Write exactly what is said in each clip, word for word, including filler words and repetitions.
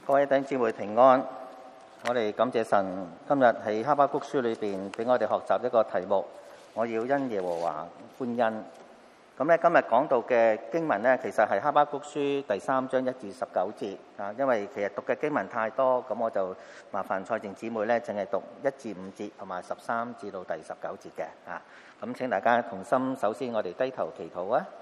各位弟兄姊妹平安，我哋感謝神，今日喺哈巴谷書裏邊俾我哋學習一個題目，我要因耶和華歡欣。咁咧今日講到嘅經文咧，其實係哈巴谷書第三章一至十九節啊。因為其實讀嘅經文太多，咁我就麻煩蔡靜姊妹咧，淨係讀一至五節同埋十三至到第十九節嘅啊。咁請大家同心，首先我哋低頭祈禱啊。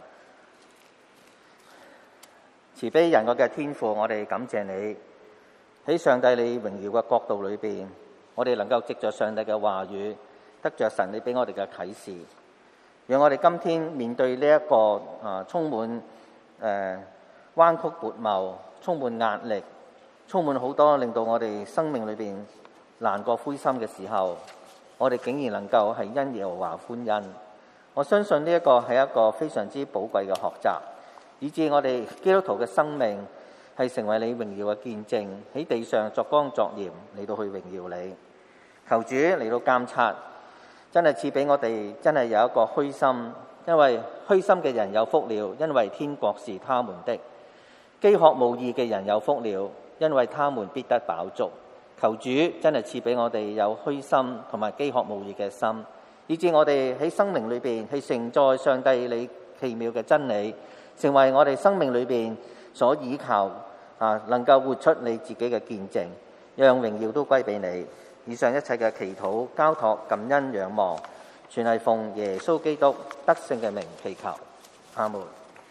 慈悲仁愛嘅天父，我哋感謝你。喺上帝你榮耀嘅國度裏邊，我哋能夠藉着上帝嘅話語，得着神你俾我哋嘅啟示，讓我哋今天面對呢、這、一個啊充滿誒、呃、彎曲悖謬、充滿壓力、充滿好多令到我哋生命裏邊難過灰心嘅時候，我哋竟然能夠係因耶和華歡欣。我相信呢一個係一個非常之寶貴嘅學習，以致我哋基督徒嘅生命係成為你榮耀嘅見證，喺地上作光作鹽嚟到去榮耀你。求主嚟到監察，真係賜俾我哋真係有一個虛心，因為虛心嘅人有福了，因為天國是他們的。飢渴慕義嘅人有福了，因為他們必得飽足。求主真係賜俾我哋有虛心同埋飢渴慕義嘅心，以致我哋喺生命裏邊係承載上帝你奇妙嘅真理，成為我哋生命裏邊所依靠啊，能夠活出你自己嘅見證，讓榮耀都歸俾你。以上一切嘅祈禱、交託、感恩、仰望，全係奉耶穌基督得勝嘅名祈求。阿門。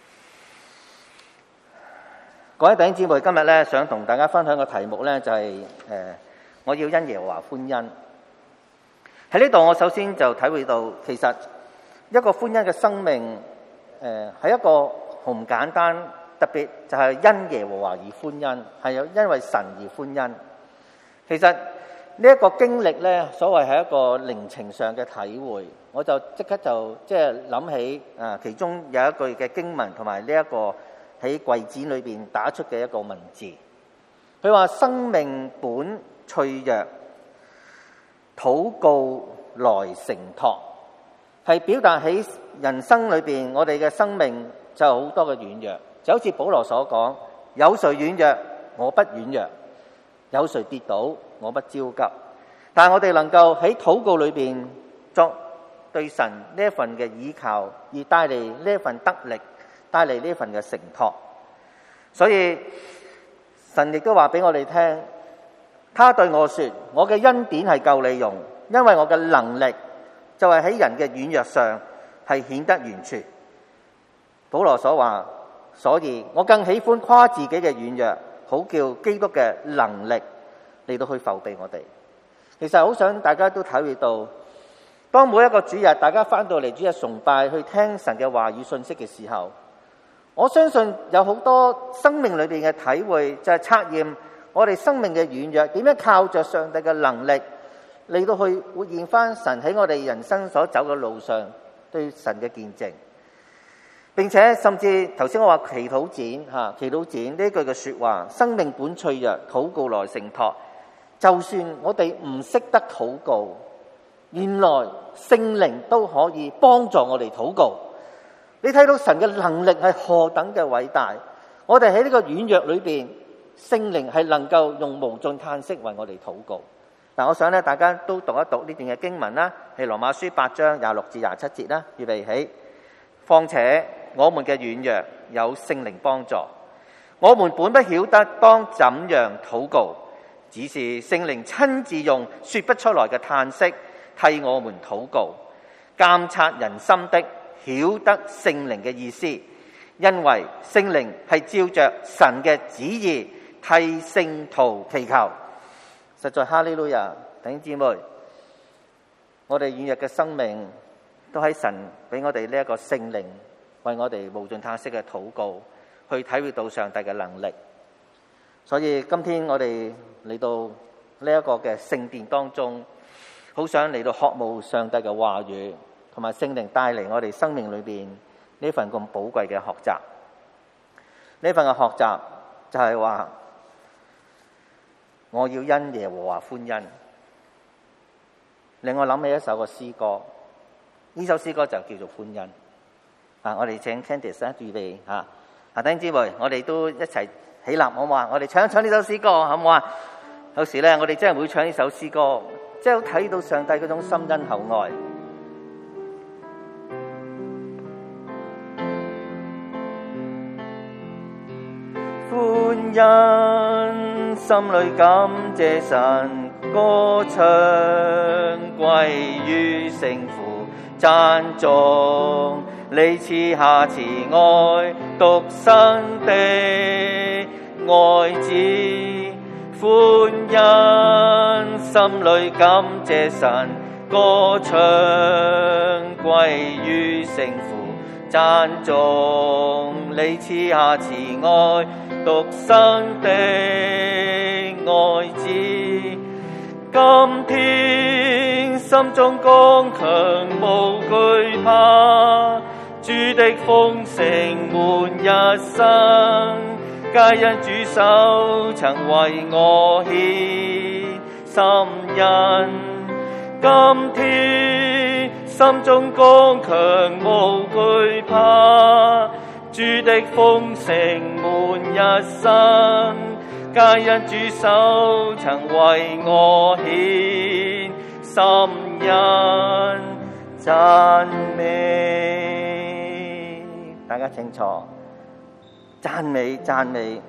各位弟兄姊妹，今日咧想同大家分享嘅題目咧就係、是、誒、呃，我要因耶和華歡欣。喺呢度，我首先就體會到，其實一個歡欣嘅生命，誒、呃、係一個好唔簡單。特別就係因耶和華而歡欣，係有因為神而歡欣。其實呢一個經歷咧，所謂係一個靈情上嘅體會，我就即刻就即係諗起啊，其中有一句嘅經文同埋呢一個喺櫃子裏邊打出嘅一個文字。佢話：生命本脆弱，禱告來承托，係表達喺人生裏邊我哋嘅生命就有好多嘅軟弱。就好似保羅所講，有誰軟弱，我不軟弱；有誰跌倒，我不焦急。但係我哋能夠喺禱告裏邊作對神呢一份嘅倚靠，而帶嚟呢一份得力，帶嚟呢一份嘅承托。所以神亦都話俾我哋聽，他對我說：我嘅恩典係夠你用，因為我嘅能力就係喺人嘅軟弱上係顯得完全。保羅所話。所以我更喜歡誇自己嘅軟弱，好叫基督嘅能力嚟到去覆庇我哋。其實好想大家都體會到，當每一個主日大家翻到嚟主日崇拜去聽神嘅話語信息嘅時候，我相信有好多生命裏邊嘅體會，就係測驗我哋生命嘅軟弱，點樣靠着上帝嘅能力嚟到去活現翻神喺我哋人生所走嘅路上對神嘅見證。並且甚至頭先我話祈禱展嚇，祈禱展呢句嘅説話，生命本脆弱，禱告來承托。就算我哋唔識得禱告，原來聖靈都可以幫助我哋禱告。你睇到神嘅能力係何等嘅偉大。我哋喺呢個軟弱裏邊，聖靈係能夠用無盡嘆息為我哋禱告。嗱，我想咧大家都讀一讀呢段嘅經文啦，係羅馬書八章廿六至廿七節啦，預備起。況且我們嘅軟弱有聖靈幫助，我們本不曉得當怎樣禱告，只是聖靈親自用說不出來嘅嘆息替我們禱告。監察人心的曉得聖靈嘅意思，因為聖靈係照着神嘅旨意替聖徒祈求。實在哈利路亞，弟兄姊妹，我哋軟弱嘅生命都喺神俾我哋呢一個聖靈為我哋無盡嘆息嘅禱告，去體會到上帝嘅能力。所以今天我哋嚟到呢一個嘅聖殿當中，好想嚟到渴慕上帝嘅話語，同埋聖靈帶嚟我哋生命裏邊呢份咁寶貴嘅學習。呢份嘅學習就係話，我要因耶和華歡欣。令我諗起一首個詩歌。呢首詩歌就叫做歡欣。啊，我哋請 Candice 預備嚇。啊，弟兄姊妹，我哋都一齊起起立好唔好啊？我哋唱一唱呢首詩歌好唔好啊？有時咧，我哋真係會唱呢首詩歌，即係睇到上帝嗰種深恩厚愛。歡欣，心裏感謝神，歌唱歸於聖父，讚頌你賜下慈愛，獨生的愛子。歡欣，心裏感謝神，歌唱歸於聖父，讚頌你賜下慈愛，獨生的愛子。今天心中剛強無懼怕，主的豐盛滿一生，皆因主手曾為我獻心印。今天心中剛強無懼怕，主的豐盛滿一生，皆因主手曾為我獻心印。讚美，大家請坐。讚美讚美，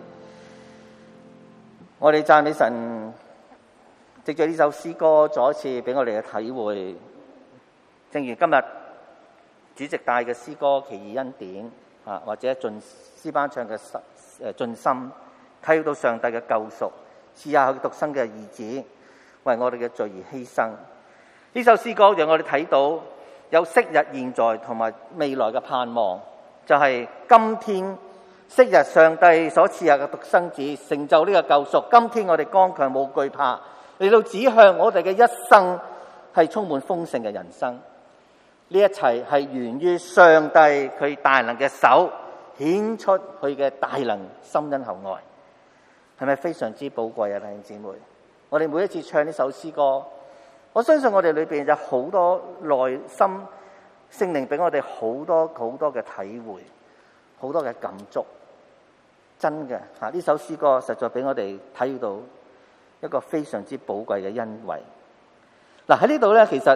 我哋讚美神，藉著呢首詩歌再一次俾我哋嘅體會。正如今日主席帶嘅詩歌《奇異恩典》啊，或者盡詩班唱嘅誒盡心，睇到上帝嘅救贖，賜下佢獨生嘅兒子為我哋嘅罪而犧牲。呢首詩歌讓我哋睇到有昔日、現在同埋未來嘅盼望，就係、是、今天。昔日上帝所賜下嘅獨生子成就呢個救贖，今天我哋剛強冇懼怕，嚟到指向我哋嘅一生係充滿豐盛嘅人生。呢一切係源於上帝佢大能嘅手顯出佢嘅大能深恩厚愛，係咪非常之寶貴啊？弟兄姊妹，我哋每一次唱呢首詩歌，我相信我哋裏邊有好多內心聖靈俾我哋好多好多嘅體會，好多嘅感觸。真嘅嚇，呢首詩歌實在俾我哋睇到一個非常之寶貴嘅恩惠。嗱，喺呢度咧，其實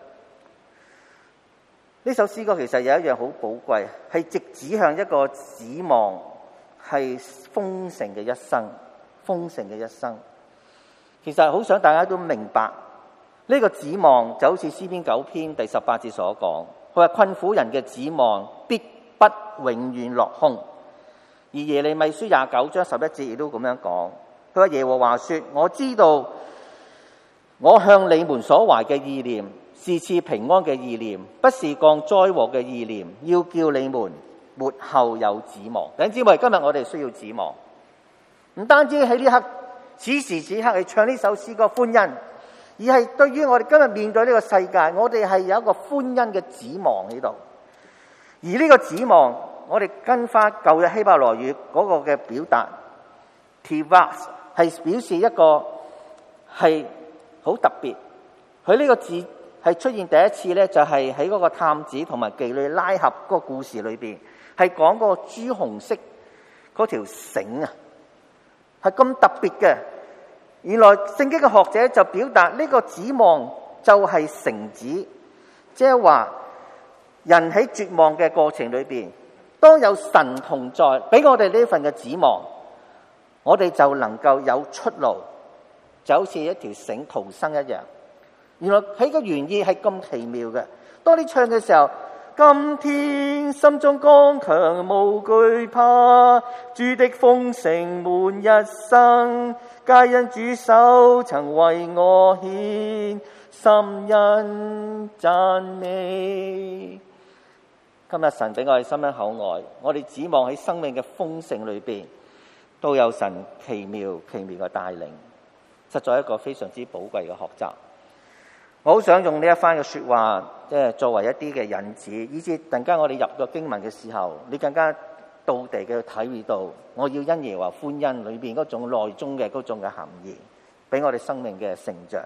呢首詩歌其實有一樣好寶貴，係直指向一個指望係豐盛嘅一生，豐盛嘅一生。其實好想大家都明白呢個指望就好似詩篇九篇第十八節所講，佢話困苦人嘅指望必不永遠落空。而耶利米書廿九章十一節亦都咁樣講，佢話耶和華說：我知道我向你們所懷嘅意念是賜平安嘅意念，不是降災禍嘅意念，要叫你們末後有指望。弟兄姊妹，今日我哋需要指望，唔單止喺呢刻此時此刻係唱呢首詩歌歡欣，而係對於我哋今日面對呢個世界，我哋係有一個歡欣嘅指望喺度。而呢個指望，我哋跟翻舊約希伯來語嗰個嘅表達 tivas 係表示一個係好特別。佢呢個字係出現第一次咧，就係喺嗰個探子同埋妓女拉合嗰個故事裏邊，係講嗰個朱紅色嗰條繩啊，係咁特別嘅。原來聖經嘅學者就表達呢個指望就係繩子，即係話人喺絕望嘅過程裏邊，當有神同在，俾我哋呢份嘅指望，我哋就能夠有出路，就好似一條繩逃生一樣。原來佢個原意係咁奇妙嘅。當你唱嘅時候，今天心中剛強無懼怕，主的豐盛滿一生，皆因主手曾為我獻心印。讚美。今日神俾我哋深恩厚愛，我哋指望喺生命嘅豐盛裏邊，都有神奇妙奇妙嘅帶領，實在一個非常之寶貴嘅學習。我好想用呢一番嘅說話，即係作為一啲嘅引子，以至突然間我哋入個經文嘅時候，你更加到地嘅體會到，我要因耶和華歡欣裏邊嗰種內中嘅嗰種嘅含義，俾我哋生命嘅成長。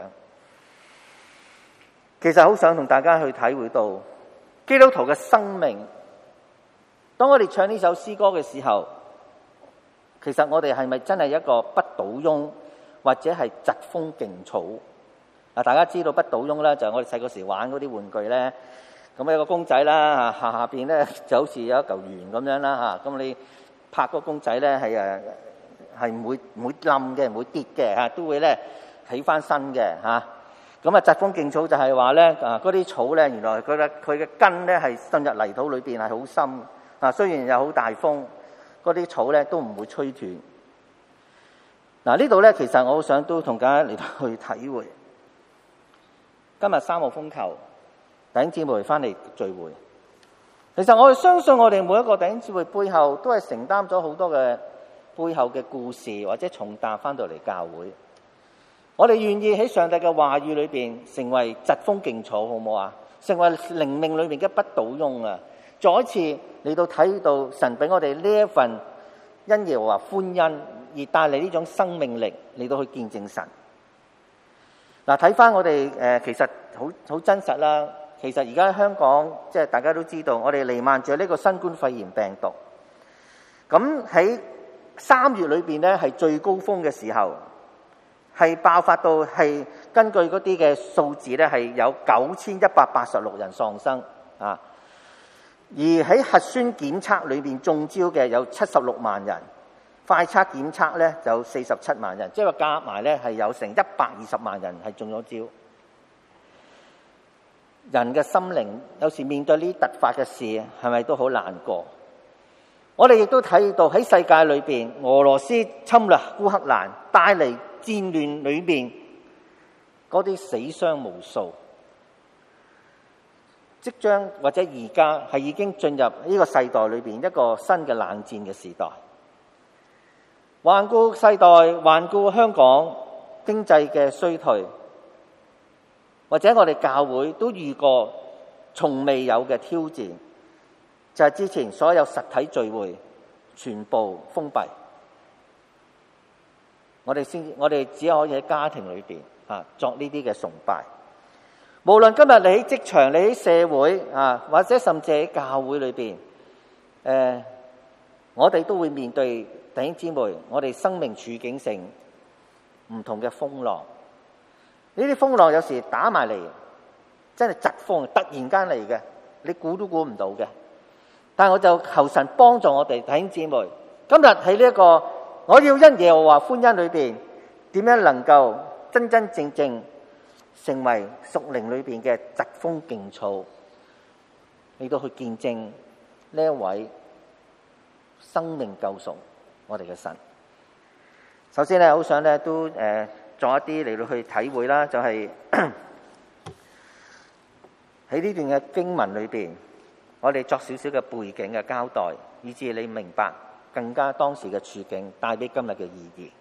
其實好想同大家去體會到。基督徒嘅生命，當我哋唱呢首詩歌嘅時候， 其實我哋係咪真係一個不倒翁，或者係疾風勁草？啊，大家知道不倒翁啦，就係我哋細個時玩嗰啲玩具咧。咁有個公仔啦，下下邊咧就好似有一嚿圓咁樣啦嚇。咁你拍個公仔咧係誒係唔會唔會冧嘅，唔會跌嘅嚇，都會咧起翻身嘅嚇。咁啊，疾風勁草就係話咧啊，嗰啲草咧原來佢嘅佢嘅根咧係滲入泥土裏邊係好深啊。雖然有好大風，嗰啲草咧都唔會吹斷。嗱，呢度咧其實我好想都同大家嚟到去體會。今日三號風球，弟兄姊妹翻嚟聚會。其實我哋相信我哋每一個弟兄姊妹背後都係承擔咗好多嘅背後嘅故事或者重擔翻到嚟教會。我哋願意喺上帝嘅話語裏邊成為疾風勁草，好唔好啊？成為靈命裏面嘅不倒翁啊！再一次嚟到睇到神俾我哋呢一份因耶和華歡欣而帶嚟呢種生命力嚟到去見證神。嗱，睇翻我哋誒，其實好好真實啦。其實而家香港即係大家都知道，我哋瀰漫住呢個新冠肺炎病毒。咁喺三月裏邊咧，係最高峰嘅時候，係爆發到係根據嗰啲嘅數字咧，係有九千一百八十六人喪生啊。而喺核酸檢測裏邊中招嘅有七十六萬人。快測檢測咧就四十七萬人，即係話加埋咧係有成一百二十萬人係中咗招。人嘅心靈有時面對呢啲突發嘅事，係咪都好難過？我哋亦都睇到喺世界裏邊，俄羅斯侵略烏克蘭，帶嚟戰亂裏邊嗰啲死傷無數，即將或者而家係已經進入呢個世代裏邊一個新嘅冷戰嘅時代。環顧世代，環顧香港經濟嘅衰退，或者我哋教會都遇過從未有嘅挑戰，就係之前所有實體聚會全部封閉，我哋先，我哋只可以喺家庭裏邊啊作呢啲嘅崇拜。無論今日你喺職場、你喺社會啊，或者甚至喺教會裏邊，誒，我哋都會面對。弟兄姊妹，我哋生命處境性唔同嘅風浪，呢啲風浪有時打埋嚟，真係疾風，突然間嚟嘅，你估都估唔到嘅。但係我就求神幫助我哋弟兄姊妹，今日喺呢一個我要因耶和華歡欣裏邊，點樣能夠真真正正成為屬靈裏邊嘅疾風勁草，嚟到去見證呢一位生命救贖我哋嘅神。首先咧，好想咧都誒做一啲嚟到去體會啦，就係喺呢段嘅經文裏邊，我哋作少少嘅背景嘅交代，以至你明白更加當時嘅處境帶俾今日嘅意義。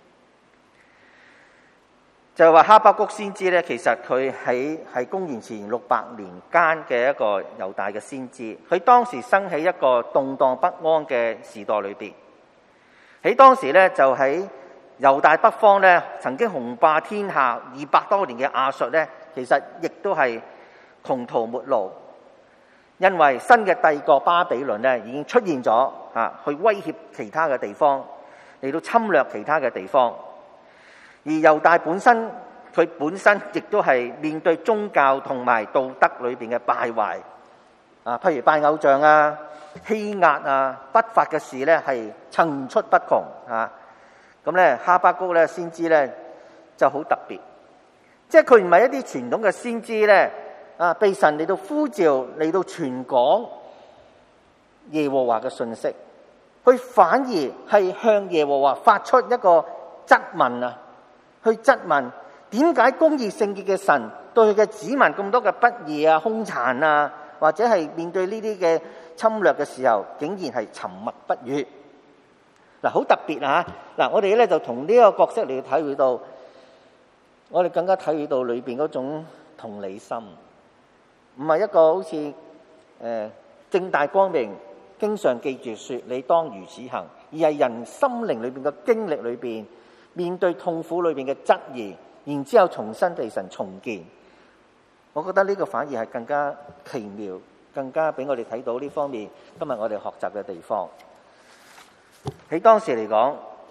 就係話哈巴谷先知咧，其實佢喺係公元前六百年間嘅一個猶大嘅先知，佢當時生喺一個動盪不安嘅時代裏邊。喺當時咧，就喺猶大北方咧，曾經雄霸天下二百多年嘅亞述咧，其實亦都係窮途末路，因為新嘅帝國巴比倫咧已經出現咗啊，去威脅其他嘅地方，嚟到侵略其他嘅地方。而猶大本身，佢本身亦都係面對宗教同埋道德裏邊嘅敗壞啊，譬如拜偶像啊、欺壓啊、不法嘅事咧係層出不窮啊。咁咧哈巴谷咧先知咧就好特別，即係佢唔係一啲傳統嘅先知咧啊，被神嚟到呼召嚟到傳講耶和華嘅信息，佢反而係向耶和華發出一個質問啊，去質問點解公義聖潔嘅神對佢嘅子民咁多嘅不義啊、兇殘啊，或者係面對呢啲嘅侵略嘅時候，竟然係沉默不語。嗱，好特別啊！嗱，我哋咧就同呢個角色嚟體會到，我哋更加體會到裏邊嗰種同理心，唔係一個好似誒、呃、正大光明，經常記住說你當如此行，而係人心靈裏邊嘅經歷裏邊，面對痛苦裏邊嘅質疑，然之後重新被神重建。我覺得呢個反而係更加奇妙，更加俾我哋睇到呢方面今日我哋學習嘅地方。喺當時嚟講，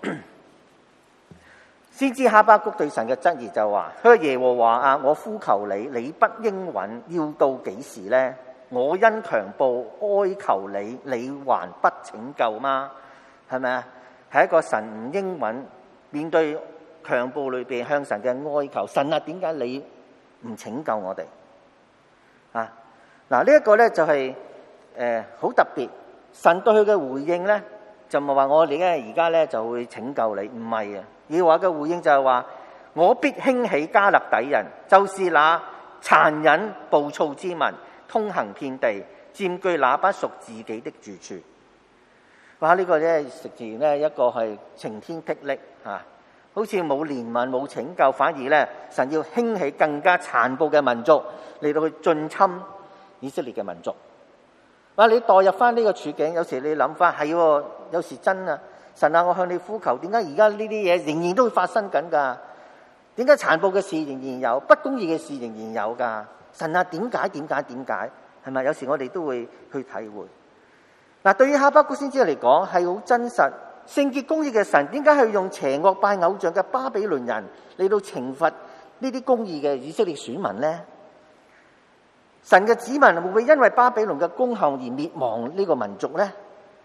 先知哈巴谷對神嘅質疑就話：佢耶和華啊，我呼求你，你不應允，要到幾時呢？我因強暴哀求你，你還不拯救嗎？係咪啊？係一個神唔應允，面對強暴裏邊向神嘅哀求。神啊，點解你唔拯救我哋？啊，嗱呢一個咧就係誒好特別。神對佢嘅回應咧，就唔係話我哋咧而家咧就會拯救你，唔係啊。耶和華嘅回應就係話：我必興起迦勒底人，就是那殘忍暴躁之民，通行遍地，佔據那不屬自己的住處。哇！這個、呢個咧食自然咧一個係晴天霹靂啊，好似冇憐憫冇拯救，反而咧神要興起更加殘暴嘅民族嚟到去進侵以色列嘅民族。哇！你代入翻呢個處境，有時你諗翻係喎，有時真啊，神啊，我向你呼求，點解而家呢啲嘢仍然都會發生緊㗎？點解殘暴嘅事仍然有，不公義嘅事仍然有㗎？神啊，點解？點解？點解？係咪？有時我哋都會去體會。嗱，對於哈巴谷先知嚟講係好真實，聖潔公義嘅神點解係用邪惡拜偶像嘅巴比倫人嚟到懲罰呢啲公義嘅以色列選民呢？神嘅子民會唔會因為巴比倫嘅攻陷而滅亡呢個民族呢？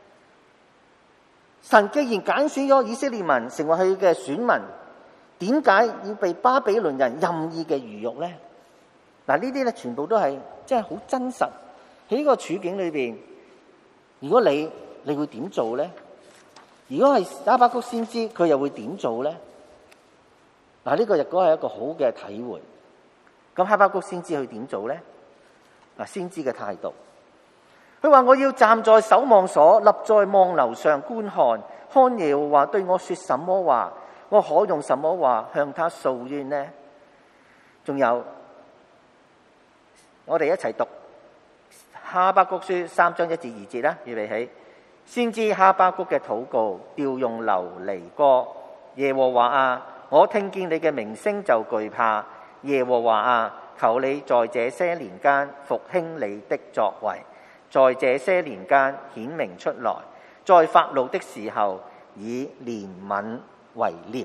神既然揀選咗以色列民成為佢嘅選民，點解要被巴比倫人任意嘅魚肉呢？嗱，呢啲咧全部都係真係好真實喺呢個處境裏邊。如果你你會點做呢？如果係哈巴谷先知，佢又會點做呢？嗱，呢個亦都係一個好嘅體會。咁哈巴谷先知佢點做呢？嗱，先知嘅態度，佢話：我要站在守望所，立在望樓上觀看，看耶和華對我說什麼話，我可用什麼話向他訴冤呢？仲有，我哋一齊讀哈巴谷書三章一至二節啦，預備起。先知哈巴谷嘅禱告，調用流離歌。耶和華啊，我聽見你嘅名聲就懼怕。耶和華啊，求你在這些年間復興你的作為，在這些年間顯明出來，在發怒的時候以憐憫為念。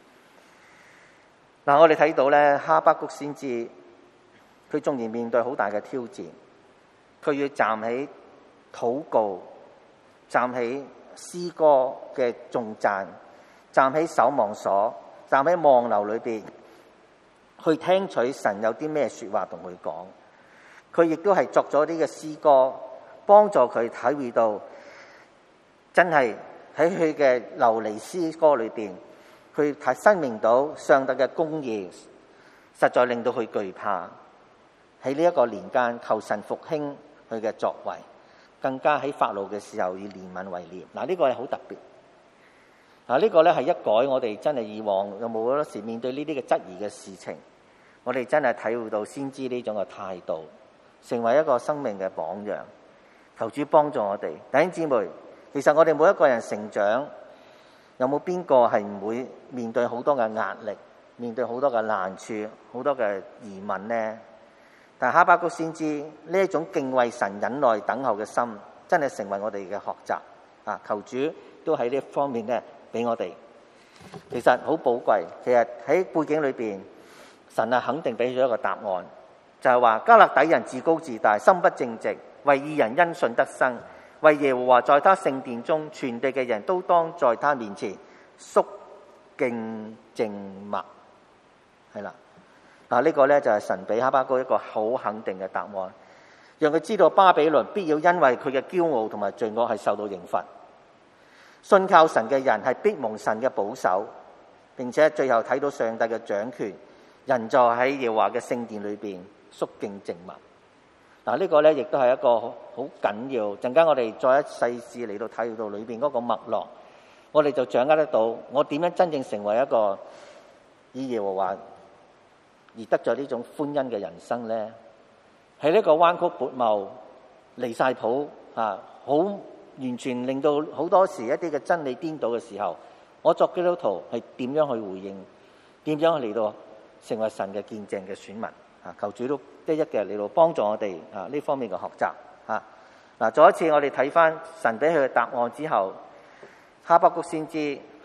嗱，我哋睇到咧，哈巴谷先知佢縱然面對好大嘅挑戰，佢要站喺禱告，站喺詩歌嘅頌讚，站喺守望所，站喺望樓裏邊，去聽取神有啲咩說話同佢講。佢亦都係作咗啲嘅詩歌，幫助佢體會到真係喺佢嘅流離詩歌裏邊，佢睇申明到上帝嘅公義，實在令到佢懼怕。喺呢一個年間，求神復興佢嘅作為，更加喺發怒嘅時候以憐憫為念。嗱，呢個係好特別。嗱，呢個咧係一改我哋真係以往有冇好多時面對呢啲嘅質疑嘅事情，我哋真係體會到先知呢種嘅態度，成為一個生命嘅榜樣。求主幫助我哋弟兄姊妹。其實我哋每一個人成長，有冇邊個係唔會面對好多嘅壓力，面對好多嘅難處，好多嘅疑問呢？但係哈巴谷先知呢一種敬畏神、忍耐等候嘅心，真係成為我哋嘅學習啊！求主都喺呢一方面咧，俾我哋。其實好寶貴。其實喺背景裏邊，神啊肯定俾咗一個答案，就係話迦勒底人自高自大，心不正直，為義人因信得生，為耶和華在他聖殿中，全地嘅人都當在他面前肅敬靜默。係啦。嗱，呢個咧就係神俾哈巴谷一個好肯定嘅答案，讓佢知道巴比倫必要因為佢嘅驕傲同埋罪惡係受到刑罰。信靠神嘅人係必蒙神嘅保守，並且最後睇到上帝嘅掌權，人就喺耶和華嘅聖殿裏邊肅敬靜默。嗱，呢個咧亦都係一個好緊要。陣間我哋再一細緻嚟到睇到裏邊嗰個脈絡，我哋就掌握得到我點樣真正成為一個以耶和華而得咗呢種歡欣嘅人生咧。喺呢個彎曲悖謬、離晒譜啊，好完全令到好多時一啲嘅真理顛倒嘅時候，我作基督徒係點樣去回應？點樣嚟到成為神嘅見證嘅選民啊？求主都一一嘅嚟到幫助我哋啊呢方面嘅學習啊！嗱，再一次我哋睇翻神俾佢嘅答案之後，哈巴谷先知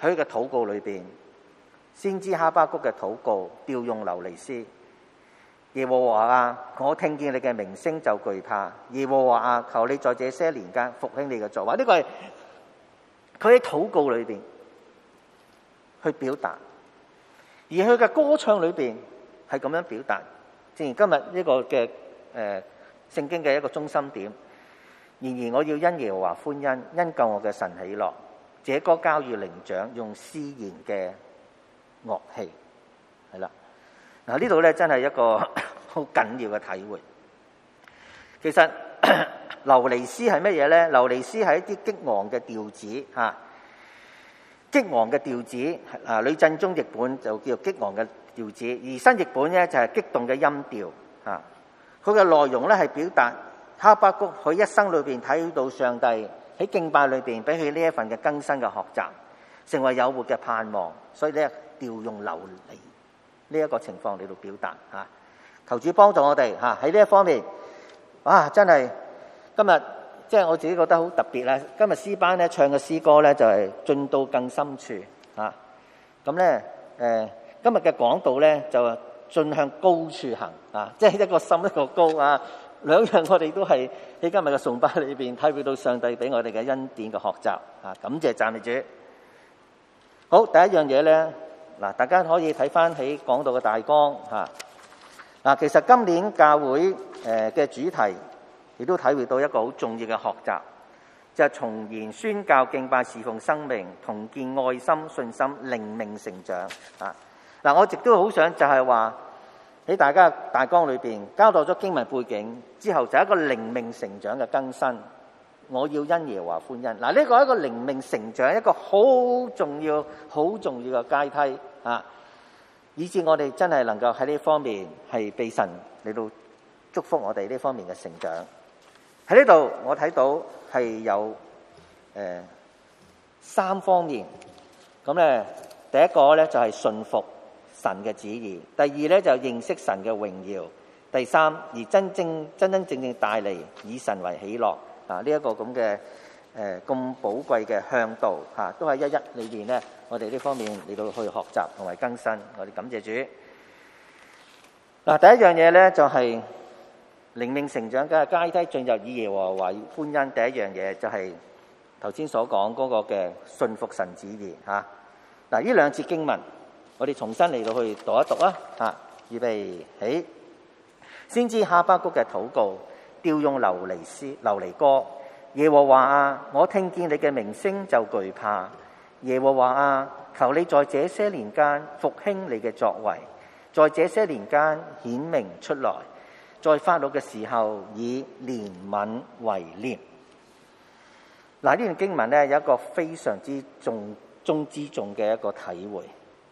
喺佢嘅禱告裏邊，先知哈巴谷嘅禱告調用流離詩。耶和華啊，我聽見你嘅名聲就懼怕。耶和華啊，求你在這些年間復興你嘅作為。呢個係佢喺禱告裏邊去表達，而佢嘅歌唱裏邊係咁樣表達。正如今日呢個嘅誒聖經嘅一個中心點。然而我要因耶和華歡欣，因救我嘅神喜樂。這歌交與伶長，用絲弦嘅樂器。係啦，嗱呢度咧真係一個好緊要嘅體會。其實流離詩係乜嘢咧？流離詩係一啲激昂嘅調子嚇，激昂嘅調子啊。呂振中譯本就叫激昂嘅調子，而新譯本咧就係激動嘅音調嚇。佢嘅內容咧係表達哈巴谷佢一生裏邊睇到上帝喺敬拜裏邊俾佢呢一份嘅更新嘅學習，成為有活嘅盼望，所以咧調用流離呢一個情況嚟到表達嚇。求主幫助我哋嚇喺呢一方面，哇！真係今日即係我自己覺得好特別啦。今日詩班咧唱嘅詩歌咧就係進到更深處嚇。咁咧誒今日嘅講道咧就進向高處行啊，即係一個深一個高啊。兩樣我哋都係喺今日嘅崇拜裏邊體會到上帝俾我哋嘅恩典嘅學習啊！感謝讚美主。好，第一樣嘢咧，嗱，大家可以睇翻喺講道嘅大綱嚇。嗱，其實今年教會誒嘅主題亦都體會到一個好重要嘅學習，就係重燃宣教敬拜侍奉生命，同建愛心信心靈命成長啊！嗱，我亦都好想就係話。喺大家大綱裏邊交代咗經文背景之後，就係一個靈命成長嘅更新。我要因耶和華歡欣。嗱，呢個係一個靈命成長一個好重要、好重要嘅階梯啊！以致我哋真係能夠喺呢方面係被神嚟到祝福我哋呢方面嘅成長。喺呢度我睇到係有誒、呃、三方面。咁咧，第一個咧就係信服神嘅旨意，第二咧就認識神嘅榮耀，第三而真正真真正正帶嚟以神為喜樂啊！呢、這、一個咁嘅誒咁寶貴嘅向導嚇、啊，都係一一裏邊咧，我哋呢方面嚟到去學習同埋更新，我哋感謝主。嗱、啊，第一樣嘢咧就係、是、靈命成長嘅階梯進入以耶和華為歡欣。第一樣嘢就係頭先所講嗰個嘅信服神旨意嚇。嗱、啊，呢兩節經文。我哋重新嚟到去讀一讀啊！啊，預備起，先知哈巴谷嘅禱告，調用流離詩、流離歌。耶和華啊，我聽見你嘅名聲就懼怕。耶和華啊，求你在這些年間復興你嘅作為，在這些年間顯明出來，在發怒嘅時候以憐憫為念。嗱，呢段經文咧有一個非常之重中之重嘅一個體會。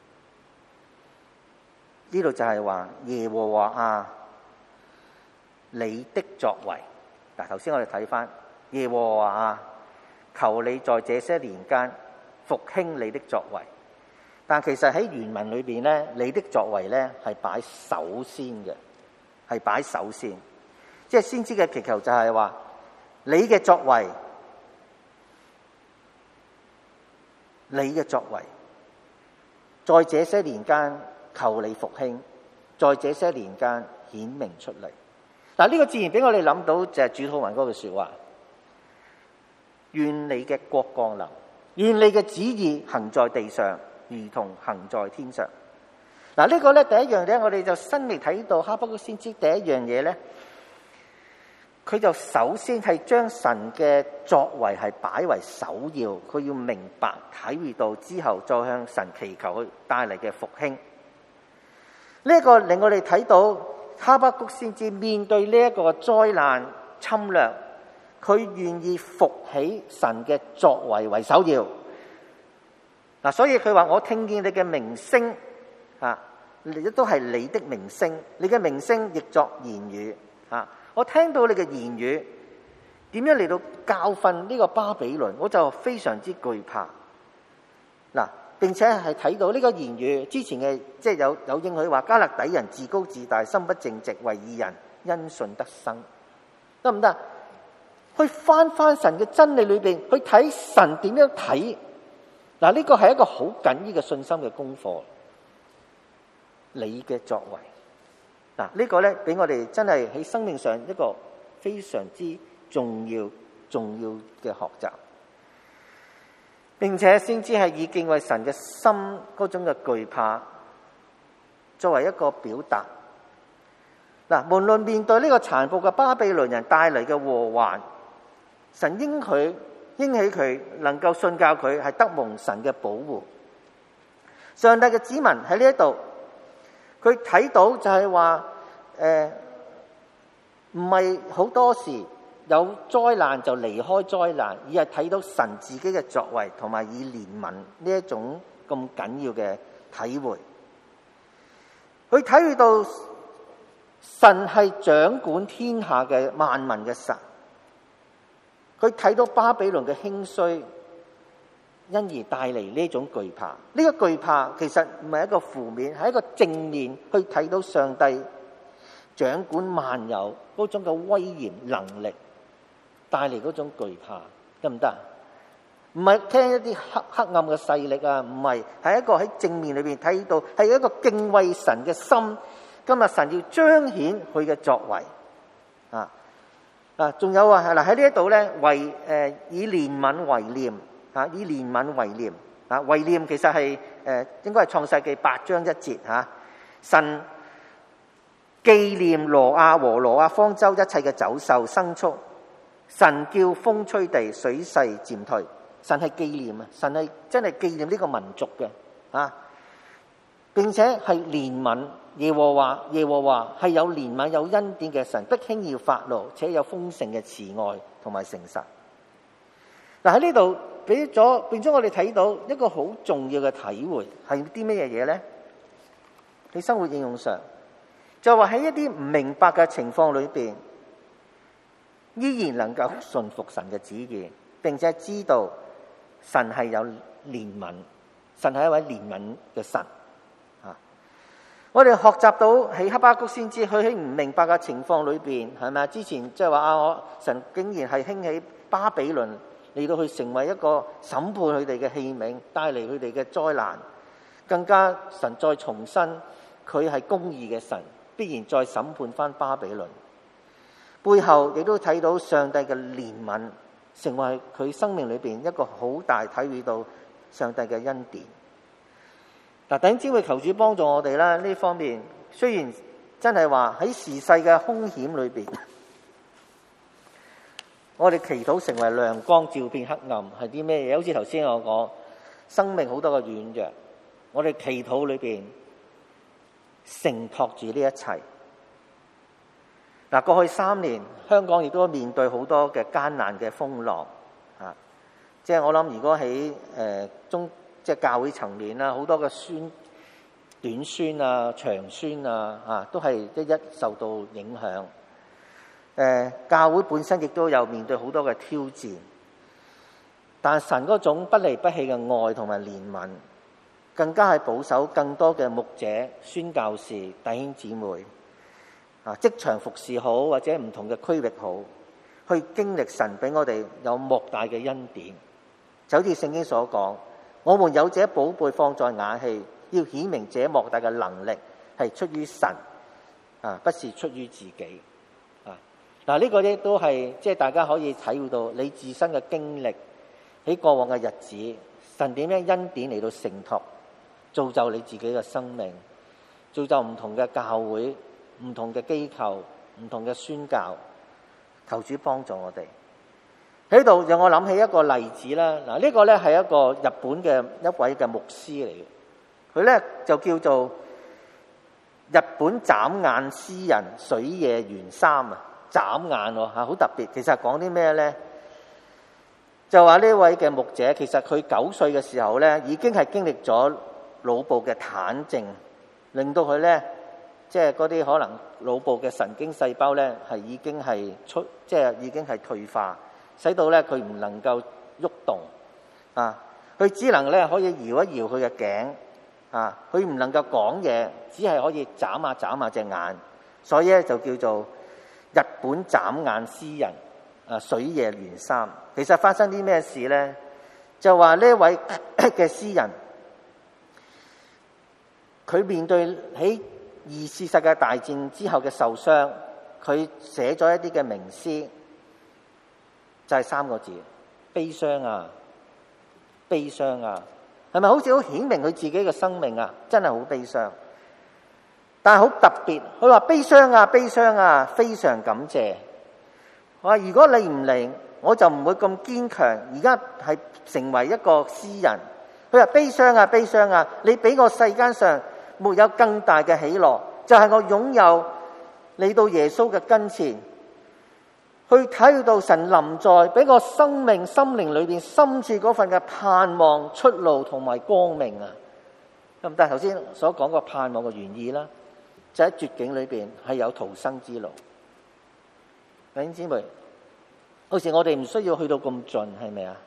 呢度就係話耶和華啊，你的作為。嗱，頭先我哋睇翻耶和華啊，求你在這些年間復興你的作為。但其實喺原文裏邊咧，你的作為咧係擺首先嘅，係擺首先。即係先知嘅祈求就係話，你嘅作為，你嘅作為，在這些年間。求你復興，在這些年間顯明出嚟。嗱，呢個自然俾我哋諗到就係主禱文嗰句說話：願你嘅國降臨，願你嘅旨意行在地上，如同行在天上。嗱，呢個咧第一樣嘢，我哋就新嚟睇到哈巴谷先知第一樣嘢咧，佢就首先係將神嘅作為係擺為首要，佢要明白體會到之後，再向神祈求佢帶嚟嘅復興。呢一個令我哋睇到哈巴谷先至面對呢一個災難侵略，佢願意復起神嘅作為為首要。嗱，所以佢話：我聽見你嘅名聲啊，亦都係你的名聲，你嘅名聲譯作言語啊。我聽到你嘅言語，點樣嚟到教訓呢個巴比倫，我就非常之懼怕。嗱。並且係睇到呢個言語之前嘅，即係有有應許話加勒底人自高自大，心不正直，為義人因信得生，得唔得？去翻翻神嘅真理裏邊去睇神點樣睇嗱，呢個係一個好緊要嘅信心嘅功課。你嘅作為，嗱，呢個咧俾我哋真係喺生命上一個非常之重要重要嘅學習，並且先知係以敬畏神嘅心嗰種嘅懼怕作為一個表達。嗱，無論面對呢個殘暴嘅巴比倫人帶嚟嘅禍患，神應佢應許佢能夠信教佢係得蒙神嘅保護。上帝嘅子民喺呢一度，佢睇到就係話，誒唔係好多時有災難就離開災難，而係睇到神自己嘅作為，同埋以憐憫呢一種咁緊要嘅體會。佢體會到神係掌管天下嘅萬民嘅神。佢睇到巴比倫嘅興衰，因而帶嚟呢種懼怕。呢個懼怕其實唔係一個負面，係一個正面去睇到上帝掌管萬有嗰種嘅威嚴能力，帶嚟嗰種懼怕，得唔得？唔係聽一啲黑黑暗嘅勢力啊，唔係，係一個喺正面裏邊睇到，係一個敬畏神嘅心。今日神要彰顯佢嘅作為啊！啊，仲有啊，嗱喺呢一度咧，為誒以憐憫為念啊，以憐憫為念啊，為念其實係誒應該係創世記八章一節嚇。神紀念挪亞和挪亞方舟一切嘅走獸牲畜，神叫風吹地，水勢漸退。神係紀念啊，神係真係紀念呢個民族嘅啊，並且係憐憫。耶和華耶和華係有憐憫有恩典嘅神，不輕易發怒，且有豐盛嘅慈愛同埋誠實。嗱喺呢度俾咗變咗我哋睇到一個好重要嘅體會，係啲咩嘢嘢咧？喺生活應用上，就話喺一啲唔明白嘅情況裏邊，依然能夠順服神嘅旨意，並且知道神係有憐憫，神係一位憐憫嘅神。我哋學習到喺哈巴谷先知，佢喺唔明白嘅情況裏邊，係咪啊？之前即係話啊，我神竟然係興起巴比倫嚟到去成為一個審判佢哋嘅器皿，帶嚟佢哋嘅災難。更加神再重申佢係公義嘅神，必然再審判翻巴比倫。背後亦都睇到上帝嘅憐憫，成為佢生命裏邊一個好大體會到上帝嘅恩典。嗱，弟兄姊妹，求主幫助我哋啦！呢方面雖然真係話喺時勢嘅兇險裏邊，我哋祈禱成為亮光，照遍黑暗，係啲咩嘢？好似頭先我講，生命好多嘅軟弱，我哋祈禱裏邊承托住呢一切。嗱，過去三年香港亦都面對好多嘅艱難嘅風浪啊！即係我諗，如果喺誒、呃、中。即係教會層面啦，好多嘅宣短宣啊、長宣啊，啊都係一一受到影響。誒、呃，教會本身亦都有面對好多嘅挑戰，但神嗰種不離不棄嘅愛同埋憐憫，更加係保守更多嘅牧者、宣教士、弟兄姊妹啊，職場服侍好或者唔同嘅區域好，去經歷神俾我哋有莫大嘅恩典。就好似聖經所講。我們有這寶貝放在瓦器，要顯明這莫大嘅能力係出於神啊，不是出於自己啊。嗱，呢個咧都係即係大家可以體會到你自身嘅經歷，喺過往嘅日子，神點樣恩典嚟到承托，造就你自己嘅生命，造就唔同嘅教會、唔同嘅機構、唔同嘅宣教。求主幫助我哋。喺度讓我諗起一個例子啦。嗱，呢個咧係一個日本嘅一位嘅牧師嚟嘅，佢咧就叫做日本眨眼詩人水野源三啊，眨眼喎嚇，好特別。其實講啲咩咧？就話呢位嘅牧者，其實佢九歲嘅時候咧，已經係經歷咗腦部嘅癱症，令到佢咧即係嗰啲可能腦部嘅神經細胞咧係已經係出，即係已經係退化。使到咧佢唔能夠喐動啊，佢只能咧可以搖一搖佢嘅頸啊，佢唔能夠講嘢，只係可以眨下眨下隻眼，所以咧就叫做日本眨眼詩人啊水野源三。其實發生啲咩事咧？ 就話呢一位嘅詩人，佢面對喺二次世界大戰之後嘅受傷，佢寫咗一啲嘅名詩，就係三個字：悲傷啊，悲傷啊！係咪好似好顯明佢自己嘅生命啊？真係好悲傷，但係好特別。佢話悲傷啊，悲傷啊，非常感謝。我話如果你唔嚟，我就唔會咁堅強。而家係成為一個詩人。佢話悲傷啊，悲傷啊！你俾我世間上沒有更大嘅喜樂，就係我擁有嚟到耶穌嘅跟前，去體會到神臨在，俾個生命心靈裏邊深處嗰份嘅盼望、出路同埋光明啊！咁但係頭先所講個盼望嘅原意啦，就喺絕境裏邊係有逃生之路。弟兄姊妹，有時我哋唔需要去到咁盡，係咪啊？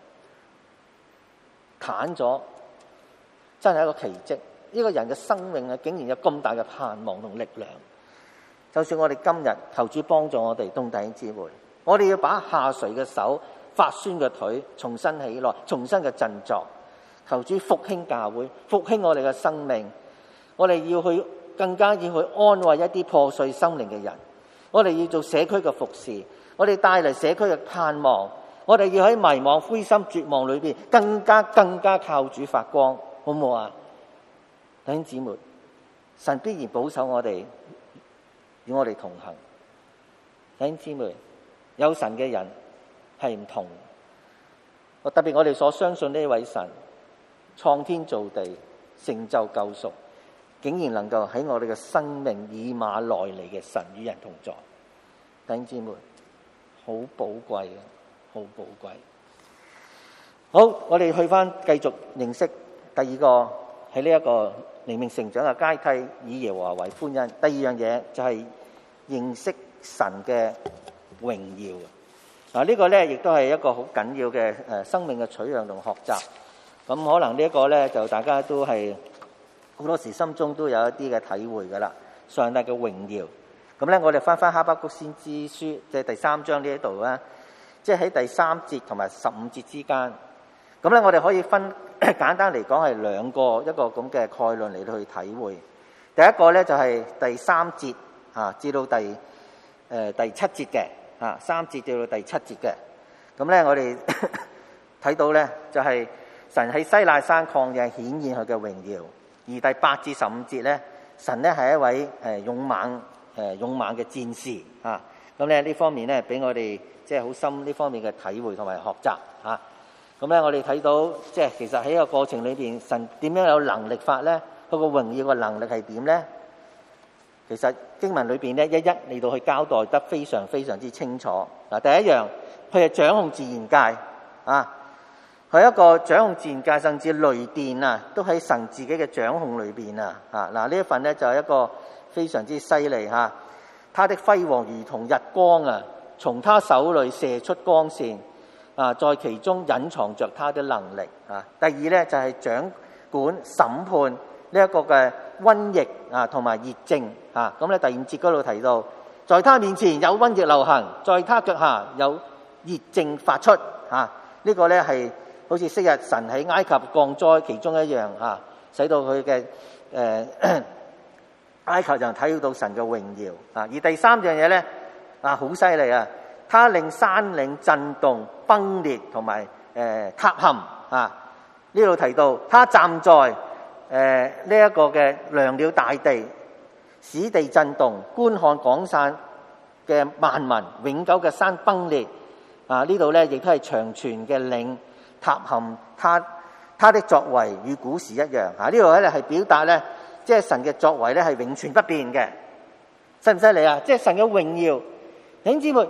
癱咗，真係一個奇蹟。呢個人嘅生命啊，竟然有咁大嘅盼望同力量。就算我哋今日求主幫助我哋，弟兄姊妹，我哋要把下垂嘅手、發酸嘅腿重新起來，重新嘅振作。求主復興教會，復興我哋嘅生命。我哋要去更加要去安慰一啲破碎心靈嘅人。我哋要做社區嘅服侍，我哋帶嚟社區嘅盼望。我哋要喺迷惘、灰心、絕望裏邊，更加更加靠主發光，好唔好啊？弟兄姊妹，神必然保守我哋，與我哋同行。弟兄姊妹，有神嘅人係唔同。特別我哋所相信呢位神，創天造地、成就救贖，竟然能夠喺我哋嘅生命以馬內利嘅神與人同在。弟兄姊妹，好寶貴啊，好寶貴。好，我哋去翻繼續認識第二個喺呢一個靈命成長嘅階梯，以耶和華為歡欣。第二樣嘢就係認識神嘅榮耀。嗱，呢個咧亦都係一個好緊要嘅誒生命嘅取向同學習。咁可能呢一個咧就大家都係好多時心中都有一啲嘅體會噶啦。上帝嘅榮耀。咁咧，我哋翻翻哈巴谷先知書，即係第三章呢一度啦，即係喺第三節同埋十五節之間。咁咧，我哋可以分簡單嚟講係兩個一個咁嘅概論嚟到去體會。第一個咧就係第三節啊，至到第誒、呃、第七節嘅啊，三節至到第七節嘅。咁咧，我哋睇到咧就係、是、神喺西奈山曠野顯現佢嘅榮耀。而第八至十五節咧，神咧係一位誒勇猛誒勇猛嘅戰士啊。咁咧呢方面咧，俾我哋即係好深呢方面嘅體會同埋學習啊。咁咧，我哋睇到即係其實喺個過程裏邊，神點樣有能力法咧？佢個榮耀嘅能力係點咧？其實經文裏邊咧，一一嚟到去交代得非常非常之清楚。嗱，第一樣，佢係掌控自然界啊，佢係一個掌控自然界，甚至雷電啊，都喺神自己嘅掌控裏邊啊。啊，嗱呢一份咧就係一個非常之犀利嚇。他的輝煌如同日光啊，從他手裏射出光線。啊，在其中隱藏着他的能力啊。第二咧就係、是、掌管審判呢一個嘅瘟疫啊，同埋熱症啊。咁咧第五節嗰度提到，在他面前有瘟疫流行，在他腳下有熱症發出啊。這個、呢個咧係好似昔日神喺埃及降災其中一樣啊，使到佢嘅誒埃及人睇到神嘅榮耀啊。而第三樣嘢咧啊，好犀利啊！他令山嶺震動、崩裂同埋誒塌陷啊！呢度提到，他站在誒呢一個嘅量了大地，使地震動，觀看廣散嘅萬民，永久嘅山崩裂啊！呢度咧亦都係長存嘅嶺塌陷，他他的作為與古時一樣啊！呢度咧係表達咧，即係神嘅作為咧係永存不變嘅，犀唔犀利啊？即係神嘅榮耀，弟兄姊妹。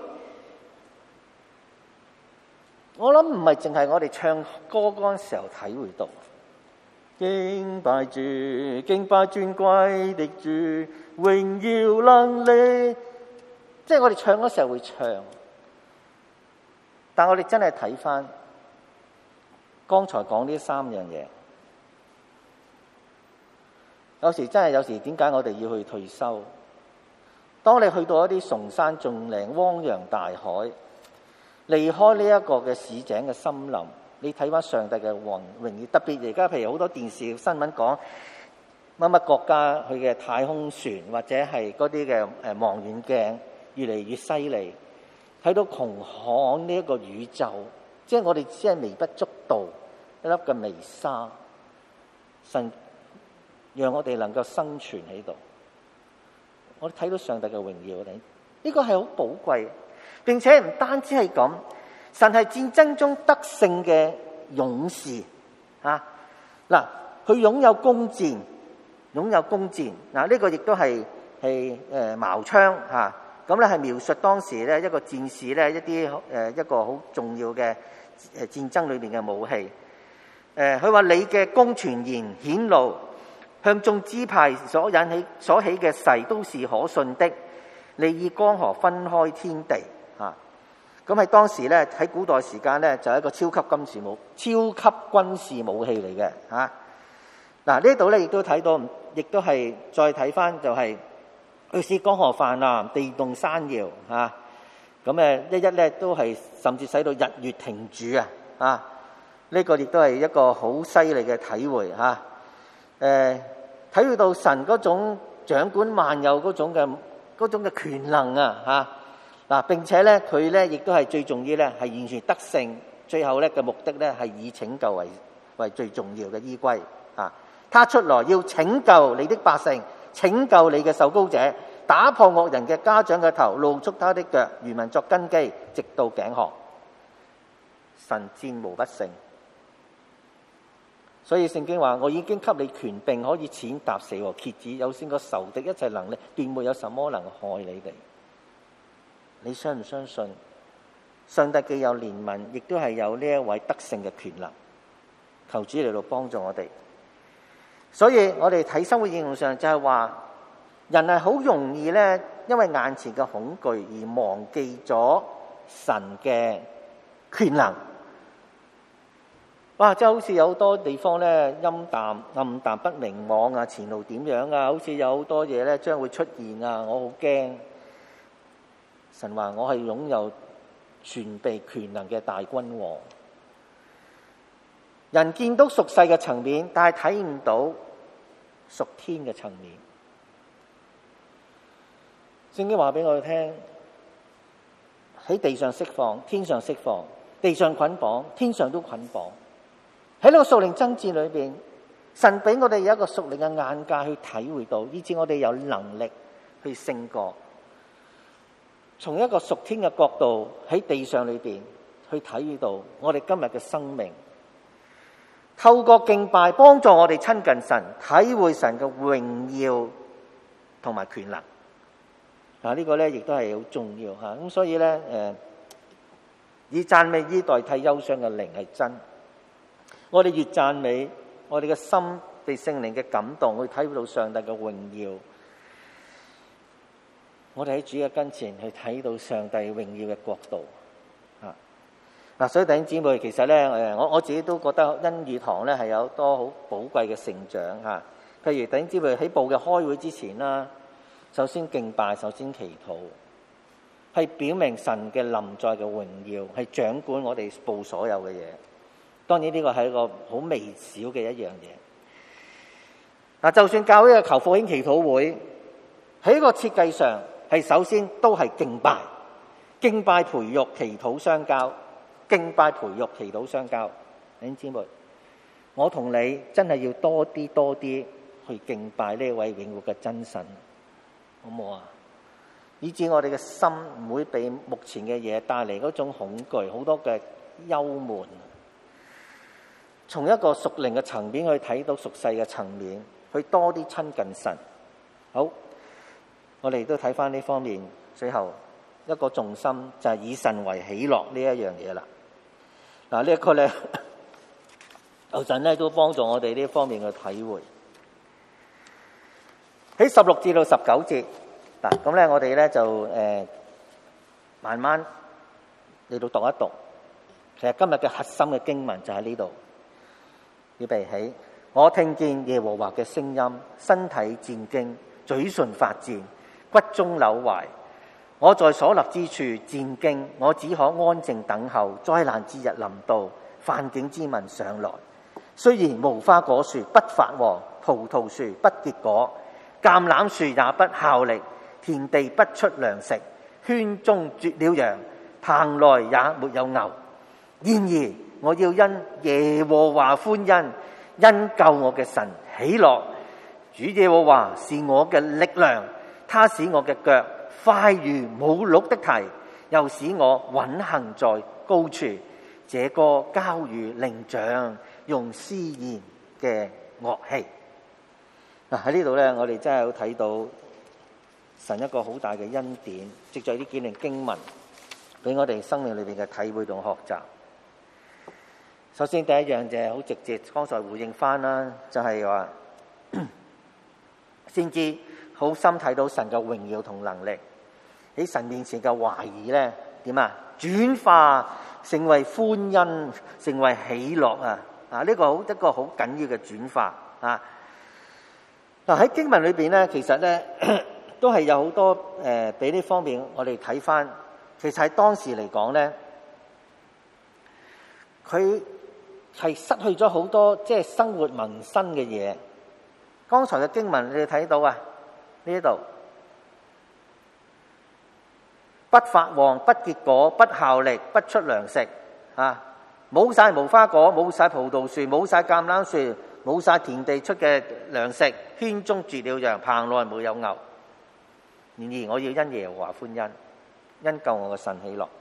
我諗唔係淨係我哋唱歌嗰陣時候體會到，敬拜主，敬拜尊貴的主，榮耀能力，即係我哋唱嗰時候會唱，但我哋真係睇翻剛才講呢三樣嘢，有時真係有時點解我哋要去退休？當你去到一啲崇山峻嶺、汪洋大海，離開呢一個嘅市井嘅森林， 你睇翻上帝嘅榮榮耀，特別而家譬如好多電視新聞講乜乜國家佢嘅太空船或者係嗰啲嘅誒望遠鏡越嚟越犀利，睇到窮巷呢一個宇宙，即係我哋只係微不足道一粒嘅微沙，神讓我哋能夠生存喺度。我哋睇到上帝嘅榮耀，我哋呢個係好寶貴，並且唔單止係咁，神係戰爭中得勝嘅勇士啊！嗱，佢擁有弓箭，擁有弓箭嗱，呢個亦都係係誒矛槍嚇。咁咧係描述當時咧一個戰士咧一啲誒一個好重要嘅誒戰爭裏邊嘅武器。誒佢話你嘅弓傳言顯露，向眾支派所引起所起嘅誓都是可信的。你以江河分開天地啊！咁喺當時咧喺古代時間咧就係一個超級軍事武超級軍事武器嚟嘅嚇。嗱呢度咧亦都睇到，亦都係再睇翻就係、是。佢使江河泛濫，地動山搖啊！咁誒一一咧都係甚至使到日月停住啊！啊，呢個亦都係一個好犀利嘅體會嚇。誒，體會到神嗰種掌管萬有嗰種嘅嗰種嘅權能啊！嚇嗱，並且咧佢咧亦都係最重要咧係完全得勝，最後咧嘅目的咧係以拯救為為最重要嘅依歸啊！他出來要拯救你的百姓。拯救你嘅受膏者，打破惡人嘅家長嘅頭，露出他的腳，餘民作根基，直到頸項。神戰無不勝，所以聖經話：我已經給你權柄，可以踐踏蛇和蠍子，有勝過仇敵一切能力，斷沒有什麼能害你哋。你相唔相信？上帝既有憐憫，亦都係有呢一位得勝嘅權能。求主嚟到幫助我哋。所以我哋睇生活應用上就係話，人係好容易咧，因為眼前嘅恐懼而忘記咗神嘅權能。哇！即係好似有好多地方咧陰淡暗淡不明朗啊，前路點樣啊？好似有好多嘢咧將會出現啊！我好驚。神話我係擁有全備權能嘅大君王。人見到屬世嘅層面，但係睇唔到屬天嘅層面。聖經話俾我哋聽，喺地上釋放，天上釋放；地上捆綁，天上都捆綁。喺呢個屬靈爭戰裏邊，神俾我哋有一個屬靈嘅眼界去體會到，以致我哋有能力去勝過。從一個屬天嘅角度喺地上裏邊去體會到我哋今日嘅生命。透過敬拜幫助我哋親近神，體會神嘅榮耀同埋權能。嗱，呢個咧亦都係好重要吓。咁所以咧，誒，以讚美以代替憂傷嘅靈係真。我哋越讚美，我哋嘅心被聖靈嘅感動，去體會到上帝嘅榮耀。我哋喺主嘅跟前去睇到上帝榮耀嘅國度。嗱，所以弟兄姊妹，其實咧，誒，我我自己都覺得恩語堂咧係有多好寶貴嘅成長嚇。譬如弟兄姊妹喺部嘅開會之前啦，首先敬拜，首先祈禱，係表明神嘅臨在嘅榮耀，係掌管我哋部所有嘅嘢。當然呢個係一個好微小嘅一樣嘢。嗱，就算教會嘅求復興祈禱會喺個設計上，係首先都係敬拜，敬拜培育，祈禱相交。敬拜培育祈禱相交，弟兄姊妹，我同你真係要多啲多啲去敬拜呢位永活嘅真神，好唔好啊？以致我哋嘅心唔會被目前嘅嘢帶嚟嗰種恐懼，好多嘅憂悶。從一個屬靈嘅層面去睇到屬世嘅層面，去多啲親近神。好，我哋都睇翻呢方面，最後一個重心就係以神為喜樂呢一樣嘢啦。嗱，呢一個咧，有陣咧都幫助我哋呢方面嘅體會。喺十六至到十九節，嗱咁咧，我哋咧就誒慢慢嚟到讀一讀。其實今日嘅核心嘅經文就喺呢度。預備起，我聽見耶和華嘅聲音，身體戰驚，嘴唇發顫，骨中朽壞。我在所立之處戰驚，我只可安靜等候災難之日臨到， 犯境之民上來。雖然無花果樹不發黃，葡萄樹不結果，橄欖樹也不效力，田地不出糧食，圈中絕了羊，棚內也沒有牛。然而我要因耶和華歡欣，因救我嘅神喜樂。主耶和華是我嘅力量，他使我嘅腳快如母鹿的蹄，又使我穩行在高處。這歌交與伶長，用絲弦嘅樂器。嗱，喺呢度咧，我哋真係有睇到神一個好大嘅恩典，藉著呢幾段經文，俾我哋生命裏邊嘅體會同學習。首先第一樣就係好直接，剛才回應翻啦，就係話先知好深睇到神嘅榮耀同能力，喺神面前嘅懷疑咧點啊？轉化成為歡欣，成為喜樂啊！啊，呢個好一個好緊要嘅轉化啊！嗱，喺經文裏邊咧，其實咧都係有好多誒，俾、呃、呢方面我哋睇翻。其實喺當時嚟講咧，佢係失去咗好多即係生活民生嘅嘢。剛才嘅經文你哋睇到啊，呢度不發黃、不結果、不效力、不出糧食啊，冇晒無花果，冇晒葡萄樹，冇晒橄欖樹，冇晒田地出嘅糧食，圈中絕了羊，棚內沒有牛。然而我要因耶和華歡欣，因救我嘅神喜樂。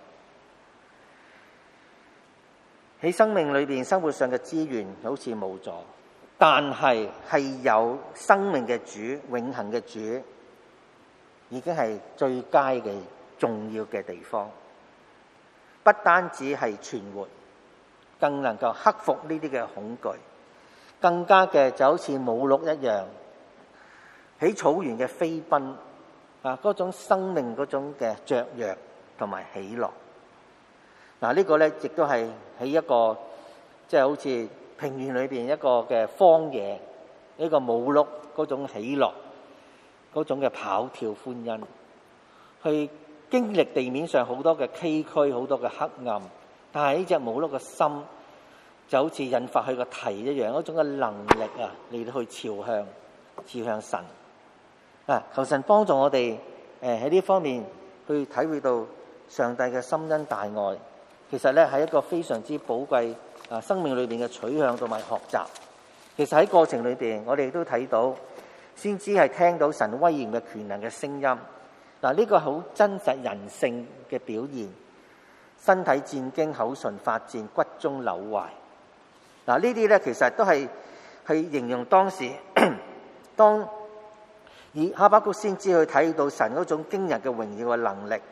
喺生命裏邊，生活上嘅資源好似冇咗，但係係有生命嘅主、永恆嘅主，已經係最佳嘅重要嘅地方。不單止係存活，更能夠克服呢啲嘅恐懼，更加嘅就好似母鹿一樣，喺草原嘅飛奔啊，嗰種生命嗰種嘅雀躍同埋喜樂。嗱，呢個咧亦都係喺一個即係、就是、好似平原裏邊一個嘅荒野，一個母鹿嗰種喜樂，嗰種嘅跑跳歡欣，去經歷地面上好多嘅崎嶇，好多嘅黑暗，但係呢隻母鹿嘅心就好似引發佢個蹄一樣，嗰種嘅能力啊，嚟到去朝向朝向神啊！求神幫助我哋誒喺呢方面去體會到上帝嘅深恩大愛。其實咧係一個非常之寶貴啊，生命裏邊嘅取向同埋學習。其實喺過程裏邊，我哋都睇到，先知係聽到神威嚴嘅權能嘅聲音。嗱，呢個好真實人性嘅表現。身體戰驚，口唇發顫，骨中朽壞。嗱，呢啲咧其實都係去形容當時當以哈巴谷先知去睇到神嗰種驚人嘅榮耀嘅能力。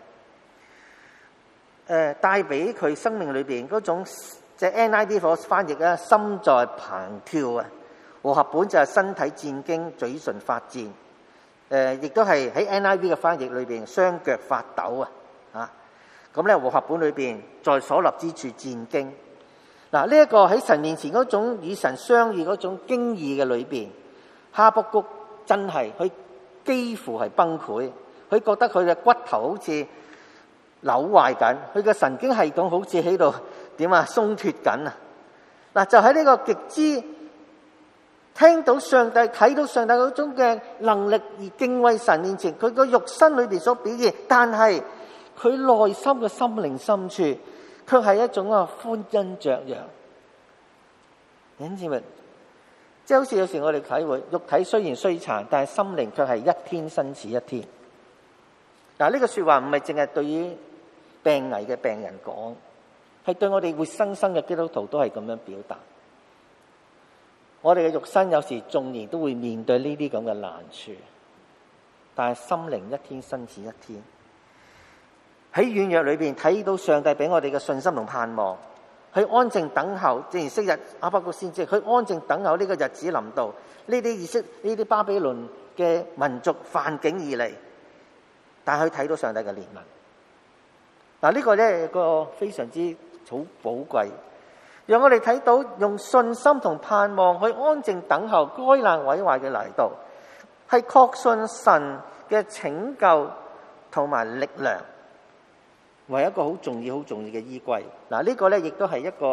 誒帶俾佢生命裏邊嗰種，即係 N I V 所翻譯咧，心在膨跳啊！和合本就係身體戰驚，嘴唇發顫。誒，亦都係喺 N I V 嘅翻譯裏邊，雙腳發抖啊！啊，咁咧和合本裏邊在所立之處戰驚。嗱，呢一個喺神面前嗰種與神相遇嗰種驚異嘅裏邊，哈巴谷真係佢幾乎係崩潰，佢覺得佢嘅骨頭好似扭壞緊，佢嘅神經系統好似喺度點啊鬆脫緊啊！嗱，就喺呢個極之聽到上帝睇到上帝嗰種嘅能力而敬畏神面前，佢個肉身裏邊所表現，但係佢內心嘅心靈深處，卻係一種啊歡欣雀躍。因此咪即係好似有時我哋體會，肉體雖然衰殘，但係心靈卻係一天新似一天。嗱，呢個說話唔係淨係對於病危嘅病人講，係對我哋活生生嘅基督徒都係咁樣表達。我哋嘅肉身有時縱然都會面對呢啲咁嘅難處，但係心靈一天新似一天。喺軟弱裏邊睇到上帝俾我哋嘅信心同盼望，去安靜等候。正如昔日哈巴谷先知，去安靜等候呢個日子臨到，呢啲以色呢啲巴比倫嘅民族犯境而嚟，但係佢睇到上帝嘅憐憫。嗱，呢個咧個非常之好寶貴，讓我哋睇到用信心同盼望去安靜等候災難毀壞嘅嚟到，係確信神嘅拯救同埋力量為一個好重要、好重要嘅依歸。嗱，呢個咧亦都係一個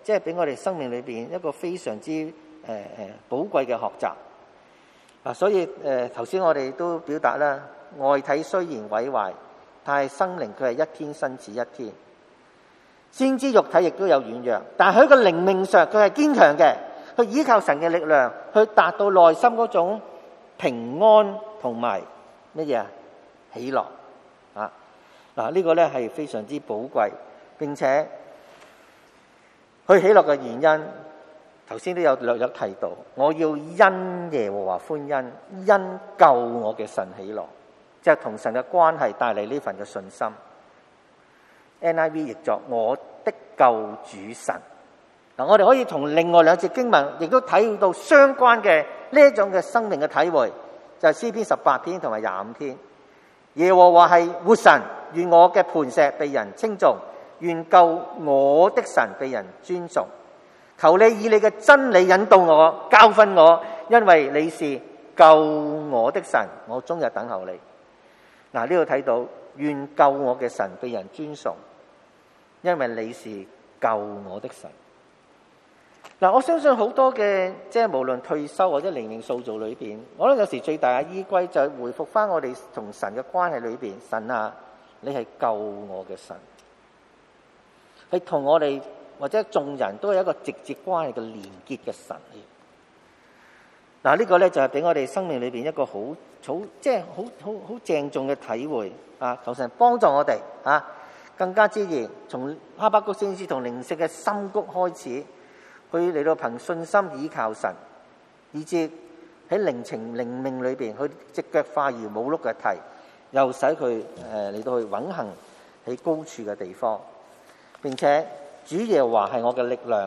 即係俾我哋生命裏邊一個非常之誒誒寶貴嘅學習。啊，所以誒頭先我哋都表達啦，外體雖然毀壞，但係生靈佢係一天新似一天。先知肉體亦都有軟弱，但係喺個靈命上佢係堅強嘅，去依靠神嘅力量，去達到內心嗰種平安同埋乜嘢啊喜樂啊！嗱，呢個咧係非常之寶貴，並且去喜樂嘅原因，頭先都有略略提到，我要因耶和華歡欣，因救我嘅神喜樂，即係同神嘅關係帶嚟呢份嘅信心。N I V 譯作我的救主神。嗱，我哋可以從另外兩節經文，亦都睇到相關嘅呢一種嘅生命嘅體會，就係詩篇十八篇同埋廿五篇。耶和華係活神，願我嘅磐石被人稱頌，願救我的神被人尊崇。求你以你嘅真理引導我，教訓我，因為你是救我的神，我終日等候你。嗱，呢度睇到願救我嘅神被人尊崇，因為你是救我的神。嗱，我相信好多嘅即係無論退休或者靈命塑造裏邊，我覺得有時最大嘅依歸就係回復翻我哋同神嘅關係裏邊。神啊，你係救我嘅神，係同我哋或者眾人都有一個直接關係嘅連結嘅神。嗱，呢個咧就係俾我哋生命裏邊一個好好即係好好好鄭重嘅體會啊！求神幫助我哋啊，更加之然從哈巴谷先知同靈性嘅深谷開始。佢嚟到憑信心倚靠神，以致喺靈情靈命裏邊，佢隻腳化如母鹿嘅蹄，又使佢誒嚟到去穩行喺高處嘅地方。並且主耶和華係我嘅力量，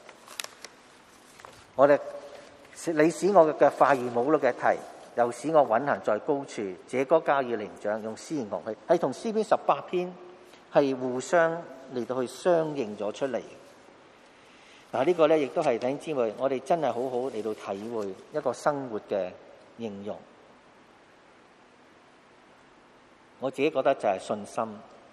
我哋你使我嘅腳化如母鹿嘅蹄，又使我穩行在高處。這歌交與伶長，用絲弦樂器，係同詩篇十八篇係互相嚟到去相應咗出嚟。嗱，呢個咧亦都係弟兄姊妹，我哋真係好好嚟到體會一個生活嘅應用。我自己覺得就係信心，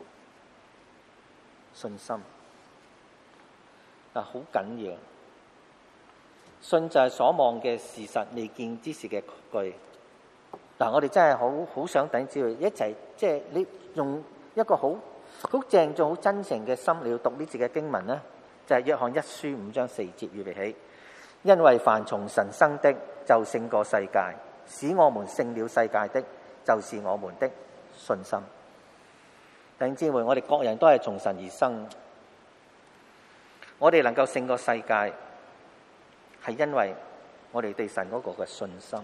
信心嗱好緊要。信就係所望嘅事實，未見之事嘅據。嗱，我哋真係好好想弟兄姊妹一齊，即係你用一個好好鄭重、好真誠嘅心嚟到讀呢節嘅經文咧。就係約翰一書五章四節預備起，因為凡從神生的就勝過世界，使我們勝了世界的，就是我們的信心。弟兄姊妹，我哋各人都係從神而生，我哋能夠勝過世界，係因為我哋對神嗰個嘅信心。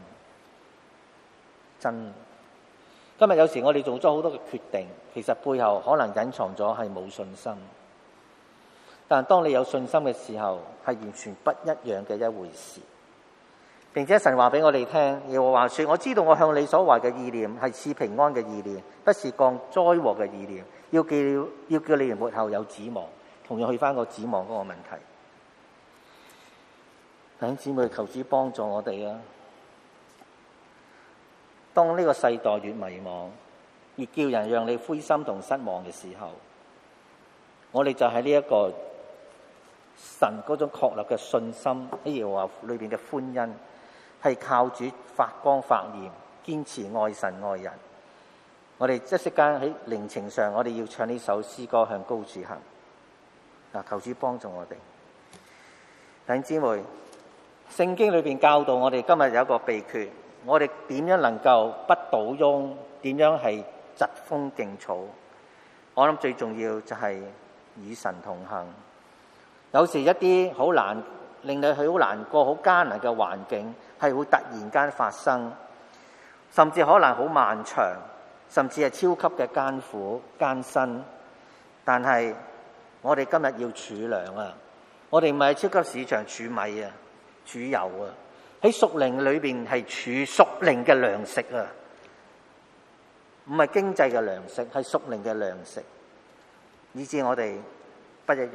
真，今日有時我哋做咗好多嘅決定，其實背後可能隱藏咗係冇信心。但當你有信心嘅時候，係完全不一樣嘅一回事。並且神話俾我哋聽，耶和華說：我知道我向你所懷嘅意念係賜平安嘅意念，不是降災禍嘅意念，要叫要叫你們末後有指望。同樣去翻個指望嗰個問題。弟兄姊妹，求主幫助我哋啊！當呢個世代越迷茫，越叫人讓你灰心同失望嘅時候，我哋就喺呢一個神嗰種確立嘅信心喺耶和華裏邊嘅歡欣，係靠主發光發炎，堅持愛神愛人。我哋即息間喺靈情上，我哋要唱呢首詩歌向高處行。嗱，求主幫助我哋。弟兄姊妹，聖經裏邊教導我哋今日有一個秘訣，我哋點樣能夠不倒翁，點樣係疾風勁草？我諗最重要就係與神同行。有時一啲好難令你去好難過、好艱難嘅環境，係會突然間發生，甚至可能好漫長，甚至係超級嘅艱苦艱辛。但係我哋今日要儲糧啊！我哋唔係超級市場儲米啊、儲油啊，喺屬靈裏邊係儲屬靈嘅糧食啊，唔係經濟嘅糧食，係屬靈嘅糧食，以致我哋不一樣。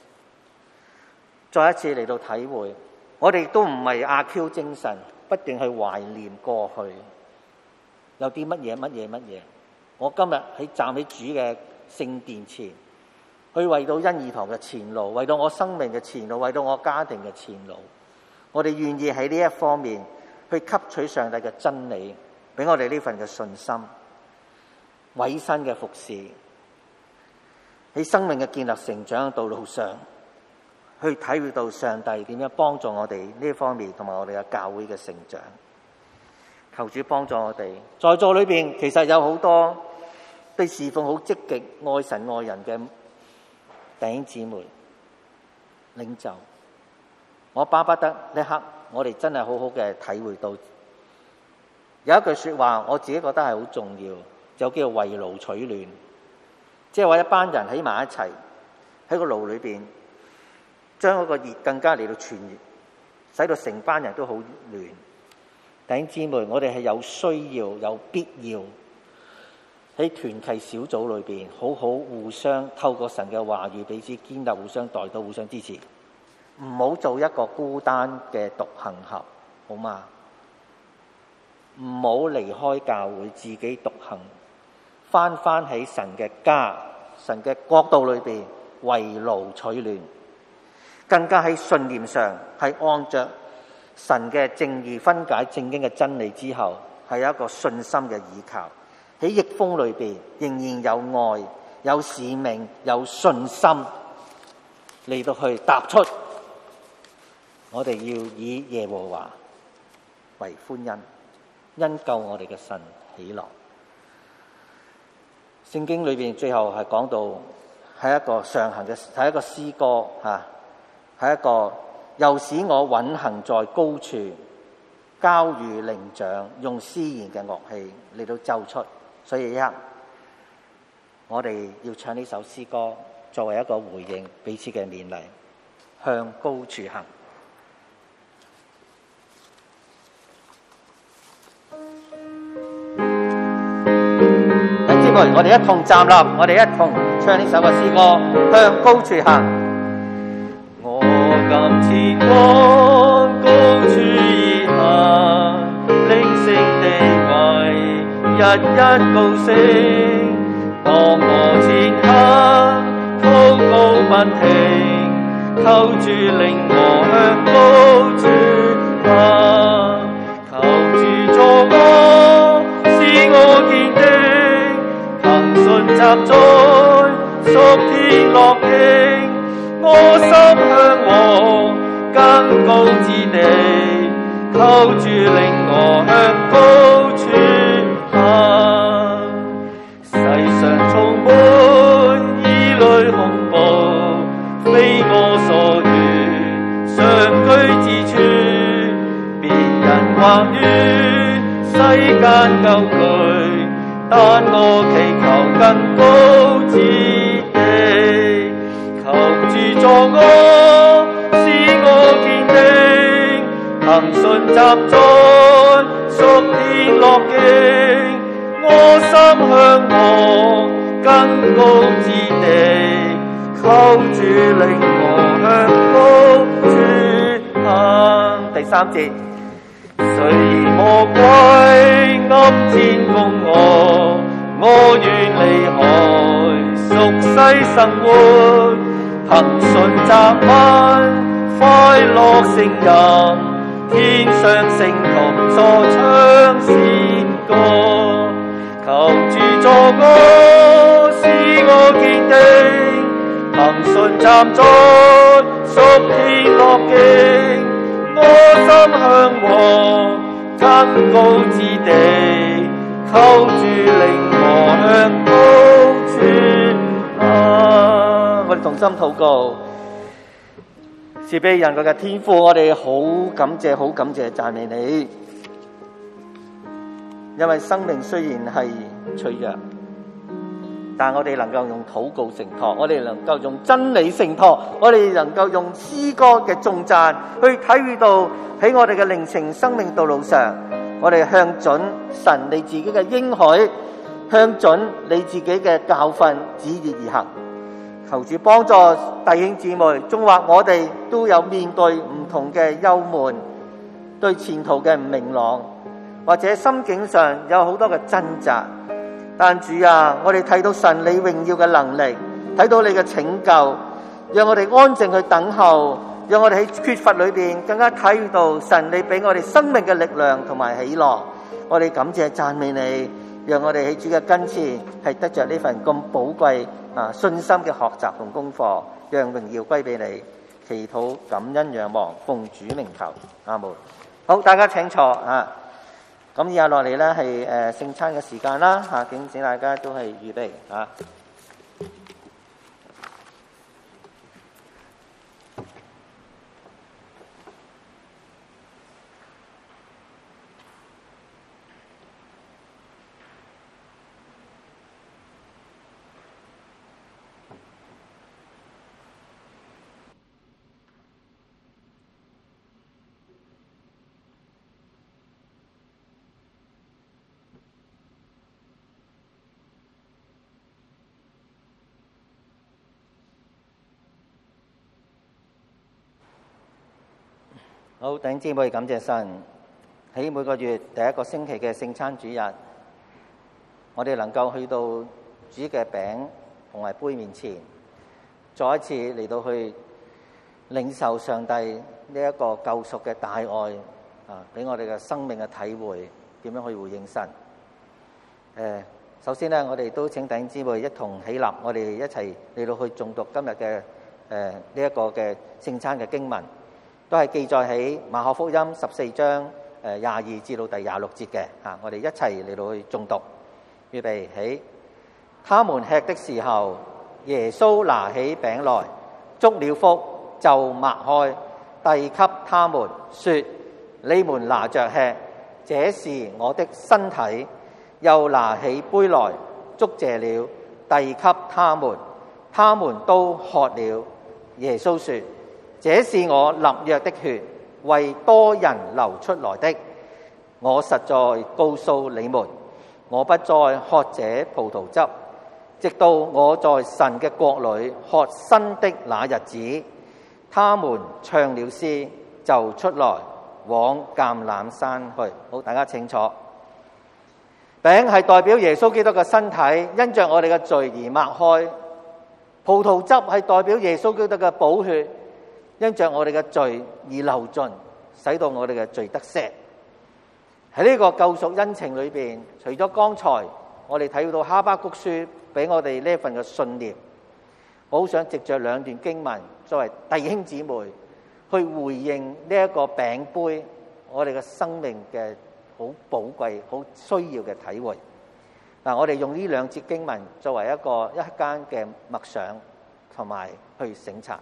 再一次嚟到體會，我哋都唔係阿 Q 精神，不斷去懷念過去有啲乜嘢乜嘢乜嘢。我今日喺站喺主嘅聖殿前， 去為到恩義堂嘅前路，為到我生命嘅前路，為到我家庭嘅前路。我哋願意喺呢一方面去吸取上帝嘅真理，俾我哋呢份嘅信心，委身嘅服侍，喺生命嘅建立成長嘅道路上，去體會到上帝點樣幫助我哋呢一方面，同埋我哋嘅教會嘅成長。求主幫助我哋，在座裏邊其實有好多對侍奉好積極、愛神愛人嘅弟兄姊妹、領袖。我巴不得呢刻我哋真係好好嘅體會到，有一句說話我自己覺得係好重要，就叫做圍爐取暖，即係話一班人喺埋一齊喺個爐裏邊，將嗰個熱更加嚟到傳熱，使到成班人都好暖。弟兄姊妹，我哋係有需要、有必要喺團契小組裏邊好好互相透過神嘅話語彼此堅立，互相代禱、互相支持。唔好做一個孤單嘅獨行俠，好嗎？唔好離開教會自己獨行，翻翻喺神嘅家、神嘅國度裏邊圍爐取暖，更加喺信念上係按着神嘅正義分解正經嘅真理之後，係有一個信心嘅依靠。喺逆風裏邊仍然有愛、有使命、有信心嚟到去踏出。我哋要以耶和華為歡欣，因救我哋嘅神喜樂。聖經裏邊最後係講到係一個上行嘅，係一個詩歌吓，係一個又使我穩行在高處，交與伶長，用絲弦嘅樂器嚟到奏出。所以一刻我哋要唱呢首詩歌，作為一個回應彼此嘅勉勵，向高處行。我哋一同站立，我哋一同唱呢首嘅詩歌，向高處行。我今前往高處而行，靈性地位日日高升。當我前行，禱告不停，求主領我向高處行，求主助我，使我堅定。信集在屬天樂境，我心向往更高之地，求主領我向高處行。世上充滿異類恐怖，非我所願，相居之處，別人話於世間救據，但我祈求更高之地，求主助我，使我堅定，憑信集在屬天樂境，我心向往更高之地，求主領我向高處行。第三節。雖然魔鬼暗箭攻我，我願離開俗世生活，憑信集吻快樂聲音，天上聖童助唱詩歌，求主助我，使我堅定，憑信站在屬天樂境，我心向往更高之地，求主領我向高處行。我哋同心禱告，賜俾人類嘅天父，我哋好感謝，好感謝讚美你，因為生命雖然係脆弱，但我哋能夠用禱告承托，我哋能夠用真理承托，我哋能夠用詩歌嘅頌讚去體會到喺我哋嘅靈情生命道路上，我哋向準神你自己嘅應許，向準你自己嘅教訓旨意而行。求主幫助弟兄姊妹，縱或我哋都有面對唔同嘅憂悶，對前途嘅唔明朗，或者心境上有好多嘅掙扎，但主啊，我哋睇到神你榮耀嘅能力， 睇到你嘅拯救，讓我哋安靜去等候，讓我哋喺缺乏裏邊更加體會到神你俾我哋生命嘅力量同埋喜樂。我哋感謝讚美你，讓我哋喺主嘅跟前係得着呢份咁寶貴啊信心嘅學習同功課，讓榮耀歸俾你。祈禱感恩仰望，奉主名求，阿門。好，大家請坐啊。咁以下落嚟咧係誒聖餐嘅時間啦嚇，敬請大家都係預備啊。好，弟兄姊妹，感謝神喺每個月第一個星期嘅聖餐主日，我哋能夠去到主嘅餅同埋杯面前，再一次嚟到去領受上帝呢一個救贖嘅大愛啊，俾我哋嘅生命嘅體會，點樣去回應神。誒，首先咧，我哋都請弟兄姊妹一同起立，我哋一齊嚟到去誦讀今日嘅誒呢一個嘅聖餐嘅經文。都係記載喺馬可福音十四章誒廿二至到第廿六節嘅嚇，我哋一齊嚟到去誦讀。預備起，他們吃的時候，耶穌拿起餅來，祝了福，就擘開，遞給他們，說：你們拿着吃，這是我的身體。又拿起杯來，祝謝了，遞給他們，他們都喝了。耶穌說：這是我立約的血，為多人流出來的。我實在告訴你們，我不再喝這葡萄汁，直到我在神嘅國裏喝新的那日子。他們唱了詩，就出來往橄欖山去。好，大家請坐。餅係代表耶穌基督嘅身體，因着我哋嘅罪而擘開；葡萄汁係代表耶穌基督嘅寶血，因着我哋嘅罪而流盡，使到我哋嘅罪得赦。喺呢個救贖恩情裏邊，除咗剛才我哋睇到哈巴谷書俾我哋呢一份嘅信念，我好想藉着兩段經文作為弟兄姊妹去回應呢一個餅杯，我哋嘅生命嘅好寶貴、好需要嘅體會。嗱，我哋用呢兩節經文作為一個一間嘅默想同埋去省察。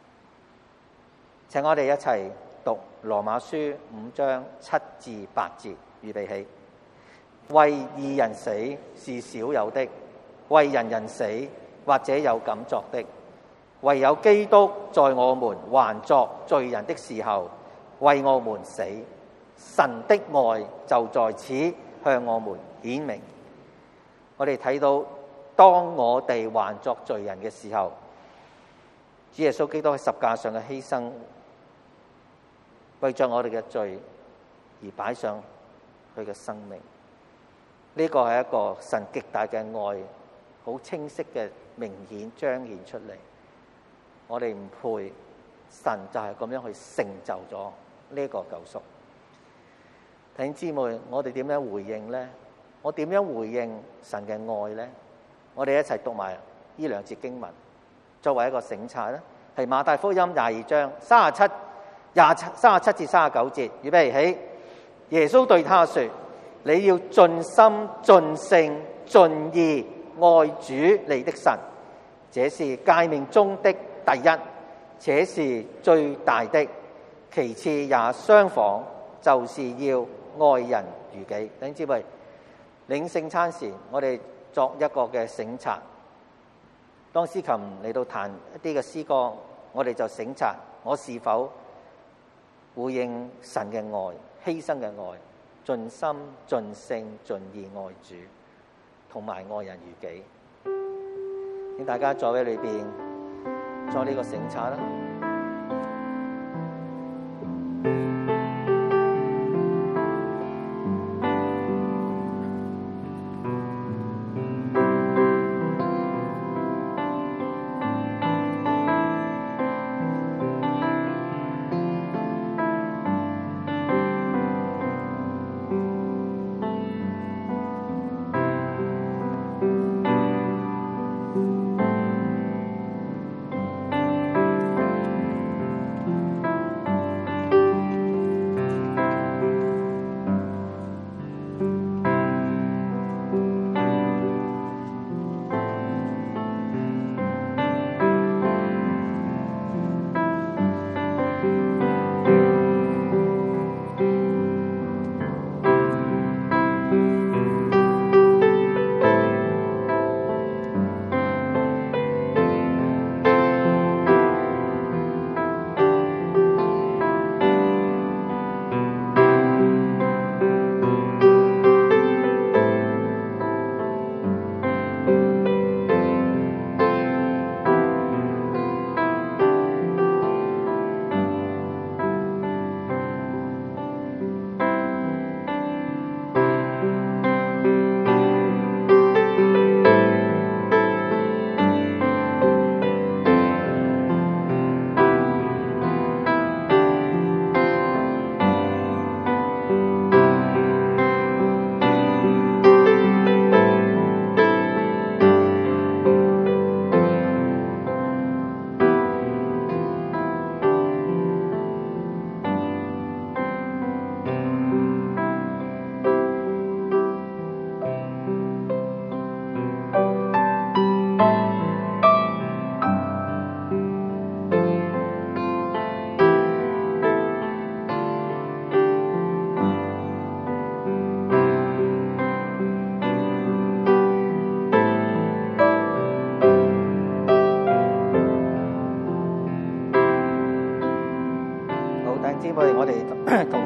請我哋一齊讀羅馬書五章七至八節，預備起。為義人死是少有的，為人人死或者有敢作的，唯有基督在我們還作罪人的時候為我們死，神的愛就在此向我們顯明。我哋睇到，當我哋還作罪人嘅時候，主耶穌基督喺十架上嘅犧牲，為着我哋嘅罪而擺上佢嘅生命。呢個係一個神極大嘅愛，好清晰嘅明顯彰顯出嚟。我哋唔配，神就係咁樣去成就咗呢個救贖。弟兄姊妹，我哋點樣回應呢？我點樣回應神嘅愛呢？我哋一齊讀埋呢兩節經文，作為一個省察咧，係馬太福音廿二章三十七、廿七、三十七至三十九節。預備起，耶穌對他說：你要盡心、盡性、盡意愛主你的神，這是誡命中的第一，且是最大的。其次也相仿，就是要愛人如己。弟兄姊妹，領聖餐時，我哋作一個嘅省察。當司琴嚟到彈一啲嘅詩歌，我哋就省察我是否回應神嘅愛、犧牲嘅愛，盡心、盡性、盡意愛主，同埋愛人如己。請大家座位裏邊作呢個省察啦。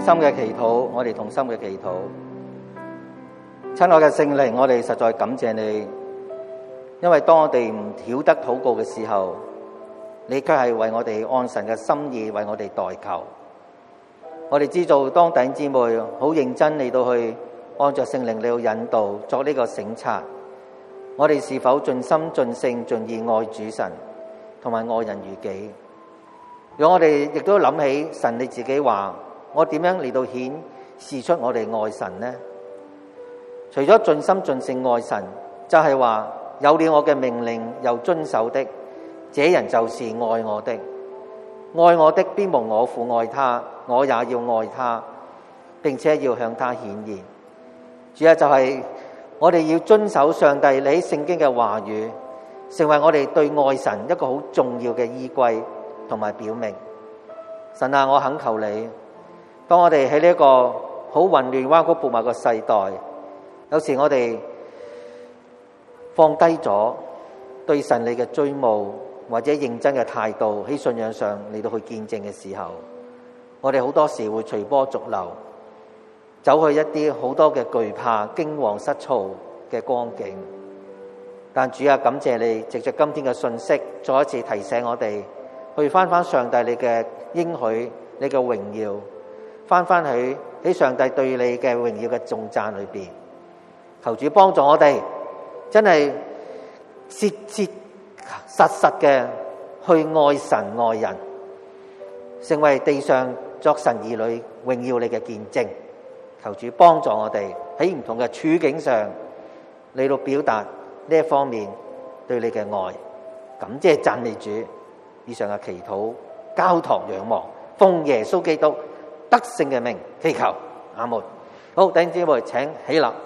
心嘅祈禱，我哋同心嘅祈禱。親愛嘅聖靈，我哋實在感謝你，因為當我哋唔曉得禱告嘅時候，你卻係為我哋按神嘅心意為我哋代求。我哋知道當弟兄姊妹好認真嚟到去按着聖靈嚟到引導作呢個省察，我哋是否盡心盡性盡意愛主神同埋愛人如己？讓我哋亦都諗起神你自己話，我點樣嚟到顯示出我哋愛神呢？除咗盡心盡性愛神，就係話有了我嘅命令又遵守的，這人就是愛我的。愛我的必蒙我父愛他，我也要愛他，並且要向他顯現。主要就係我哋要遵守上帝你喺聖經嘅話語，成為我哋對愛神一個好重要嘅依歸同埋表明。神啊，我懇求你，當我哋喺呢一個好混亂彎曲悖謬嘅世代，有時我哋放低咗對神你嘅追慕或者認真嘅態度喺信仰上嚟到去見證嘅時候，我哋好多時會隨波逐流，走去一啲好多嘅懼怕、驚惶失措嘅光景。但主啊，感謝你藉着今天嘅信息，再一次提醒我哋去翻翻上帝你嘅應許、你嘅榮耀，翻翻去喺上帝對你嘅榮耀嘅頌讚裏邊。求主幫助我哋，真係切切實實嘅去愛神愛人，成為地上作神兒女榮耀你嘅見證。求主幫助我哋喺唔同嘅處境上嚟到表達呢一方面對你嘅愛。感謝讚美主。以上嘅祈禱交託仰望，奉耶穌基督得勝嘅名祈求，阿門。好，弟兄姊妹請起立，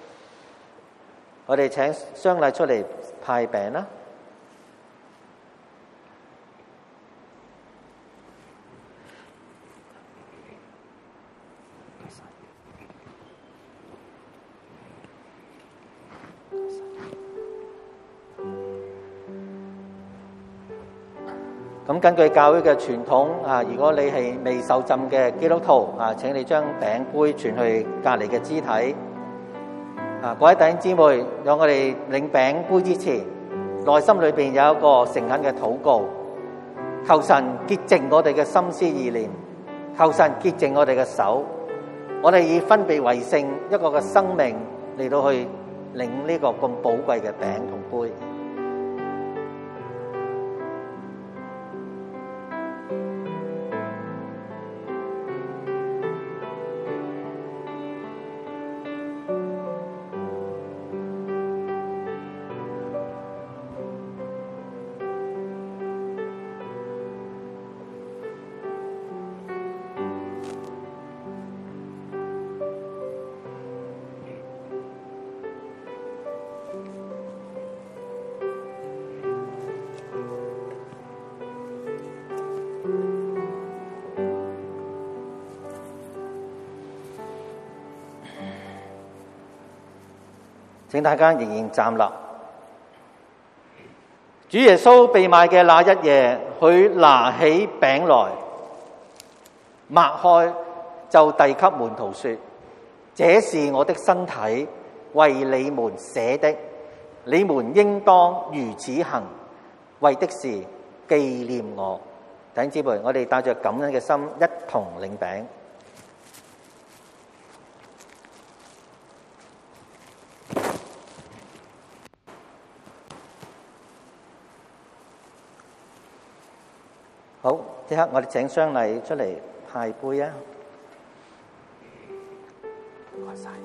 我哋請雙禮出嚟派餅啦。咁根據教會嘅傳統啊，如果你係未受浸嘅基督徒啊，請你將餅杯傳去隔離嘅肢體。啊，各位弟兄姊妹，讓我哋領餅杯之前，內心裏邊有一個誠懇嘅禱告，求神潔淨我哋嘅心思意念，求神潔淨我哋嘅手，我哋以分別為聖一個嘅生命嚟到去領呢個咁寶貴嘅餅同杯。請大家仍然站立。主耶穌被賣嘅那一夜，佢拿起餅來，擘開就遞給門徒說：這是我的身體，為你們捨的，你們應當如此行，為的是紀念我。弟兄姊妹，我哋帶着感恩嘅心，一同領餅。好，即刻我哋請雙禮出嚟派杯啊！唔該晒。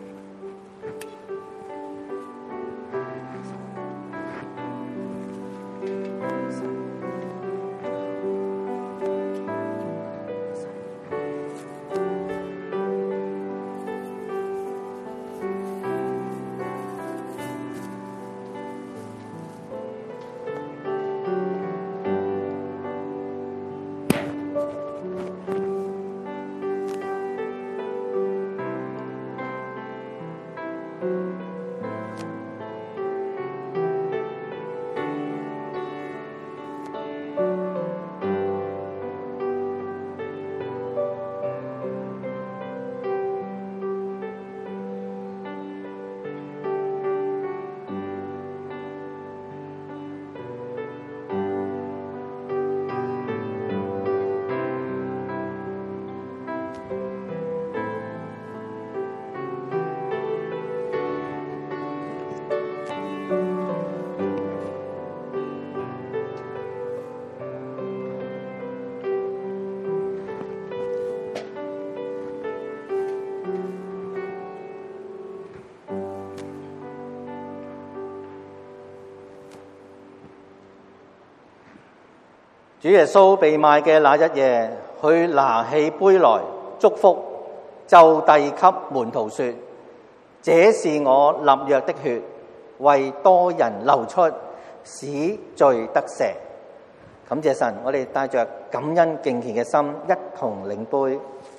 主耶穌被賣嘅那一夜，佢拿起杯來祝福，就遞給門徒說：這是我立約的血，為多人流出，使罪得赦。感謝神，我哋帶着感恩敬虔嘅心，一同領杯。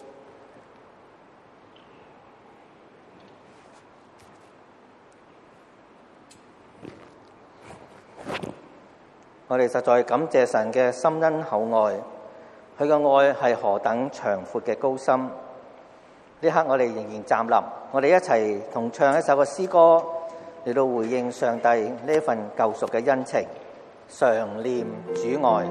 我哋實在感謝神嘅深恩厚愛，佢嘅愛係何等長闊嘅高深。呢刻我哋仍然站立，我哋一齊同唱一首嘅詩歌，嚟到回應上帝呢份救贖嘅恩情，常念主愛。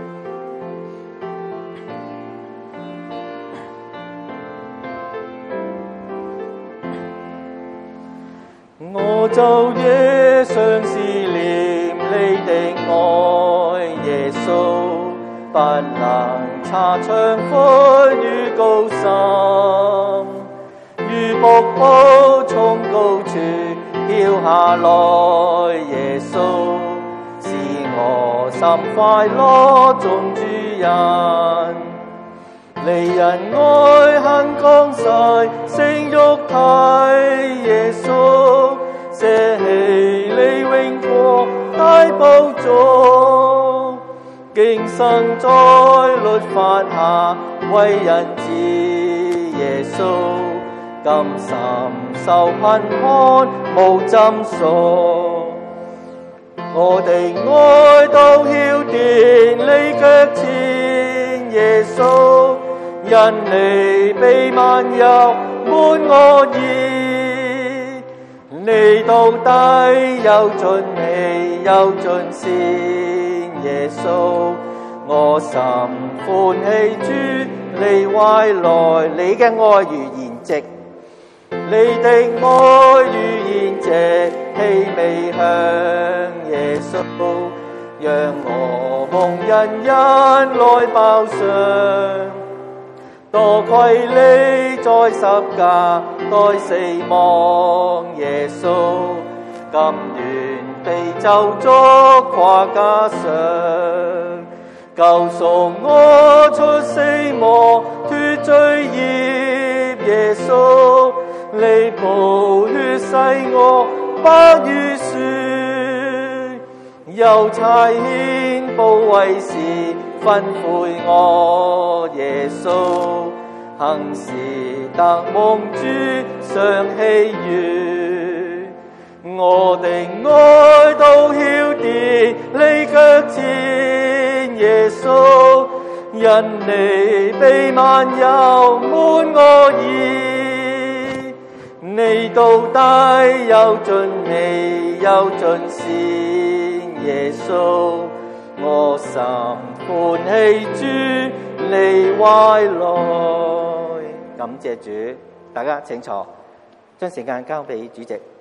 我晝夜常思念你的愛，耶穌不能查長闊與高深，如瀑布從高處飄下來，耶穌是我心快樂中主人。離人愛恨降世成肉體，耶穌捨棄你永過大寶座，竟生在律法下為人子，耶穌甘心受貧寒無針鎖，我的愛都澆奠你腳前，耶穌因你被萬有滿我意，你到底又盡美又盡善，耶穌我心歡喜主你懷來，你嘅愛如筵席，你的愛如筵席氣味香，耶穌讓我蒙恩人來飽嘗，多虧你在十架代死亡，耶穌甘願被咒詛掛架上，救贖我出死亡脫罪孽，耶穌你寶血洗我白如雪，又差遣保惠師訓誨我，耶穌行事得蒙主常喜悅，我的愛都澆奠你腳前，耶穌因你被萬有滿我意，你到底又盡美又盡善，耶穌我心歡喜主你懷來。感謝主，大家請坐，將時間交俾主席。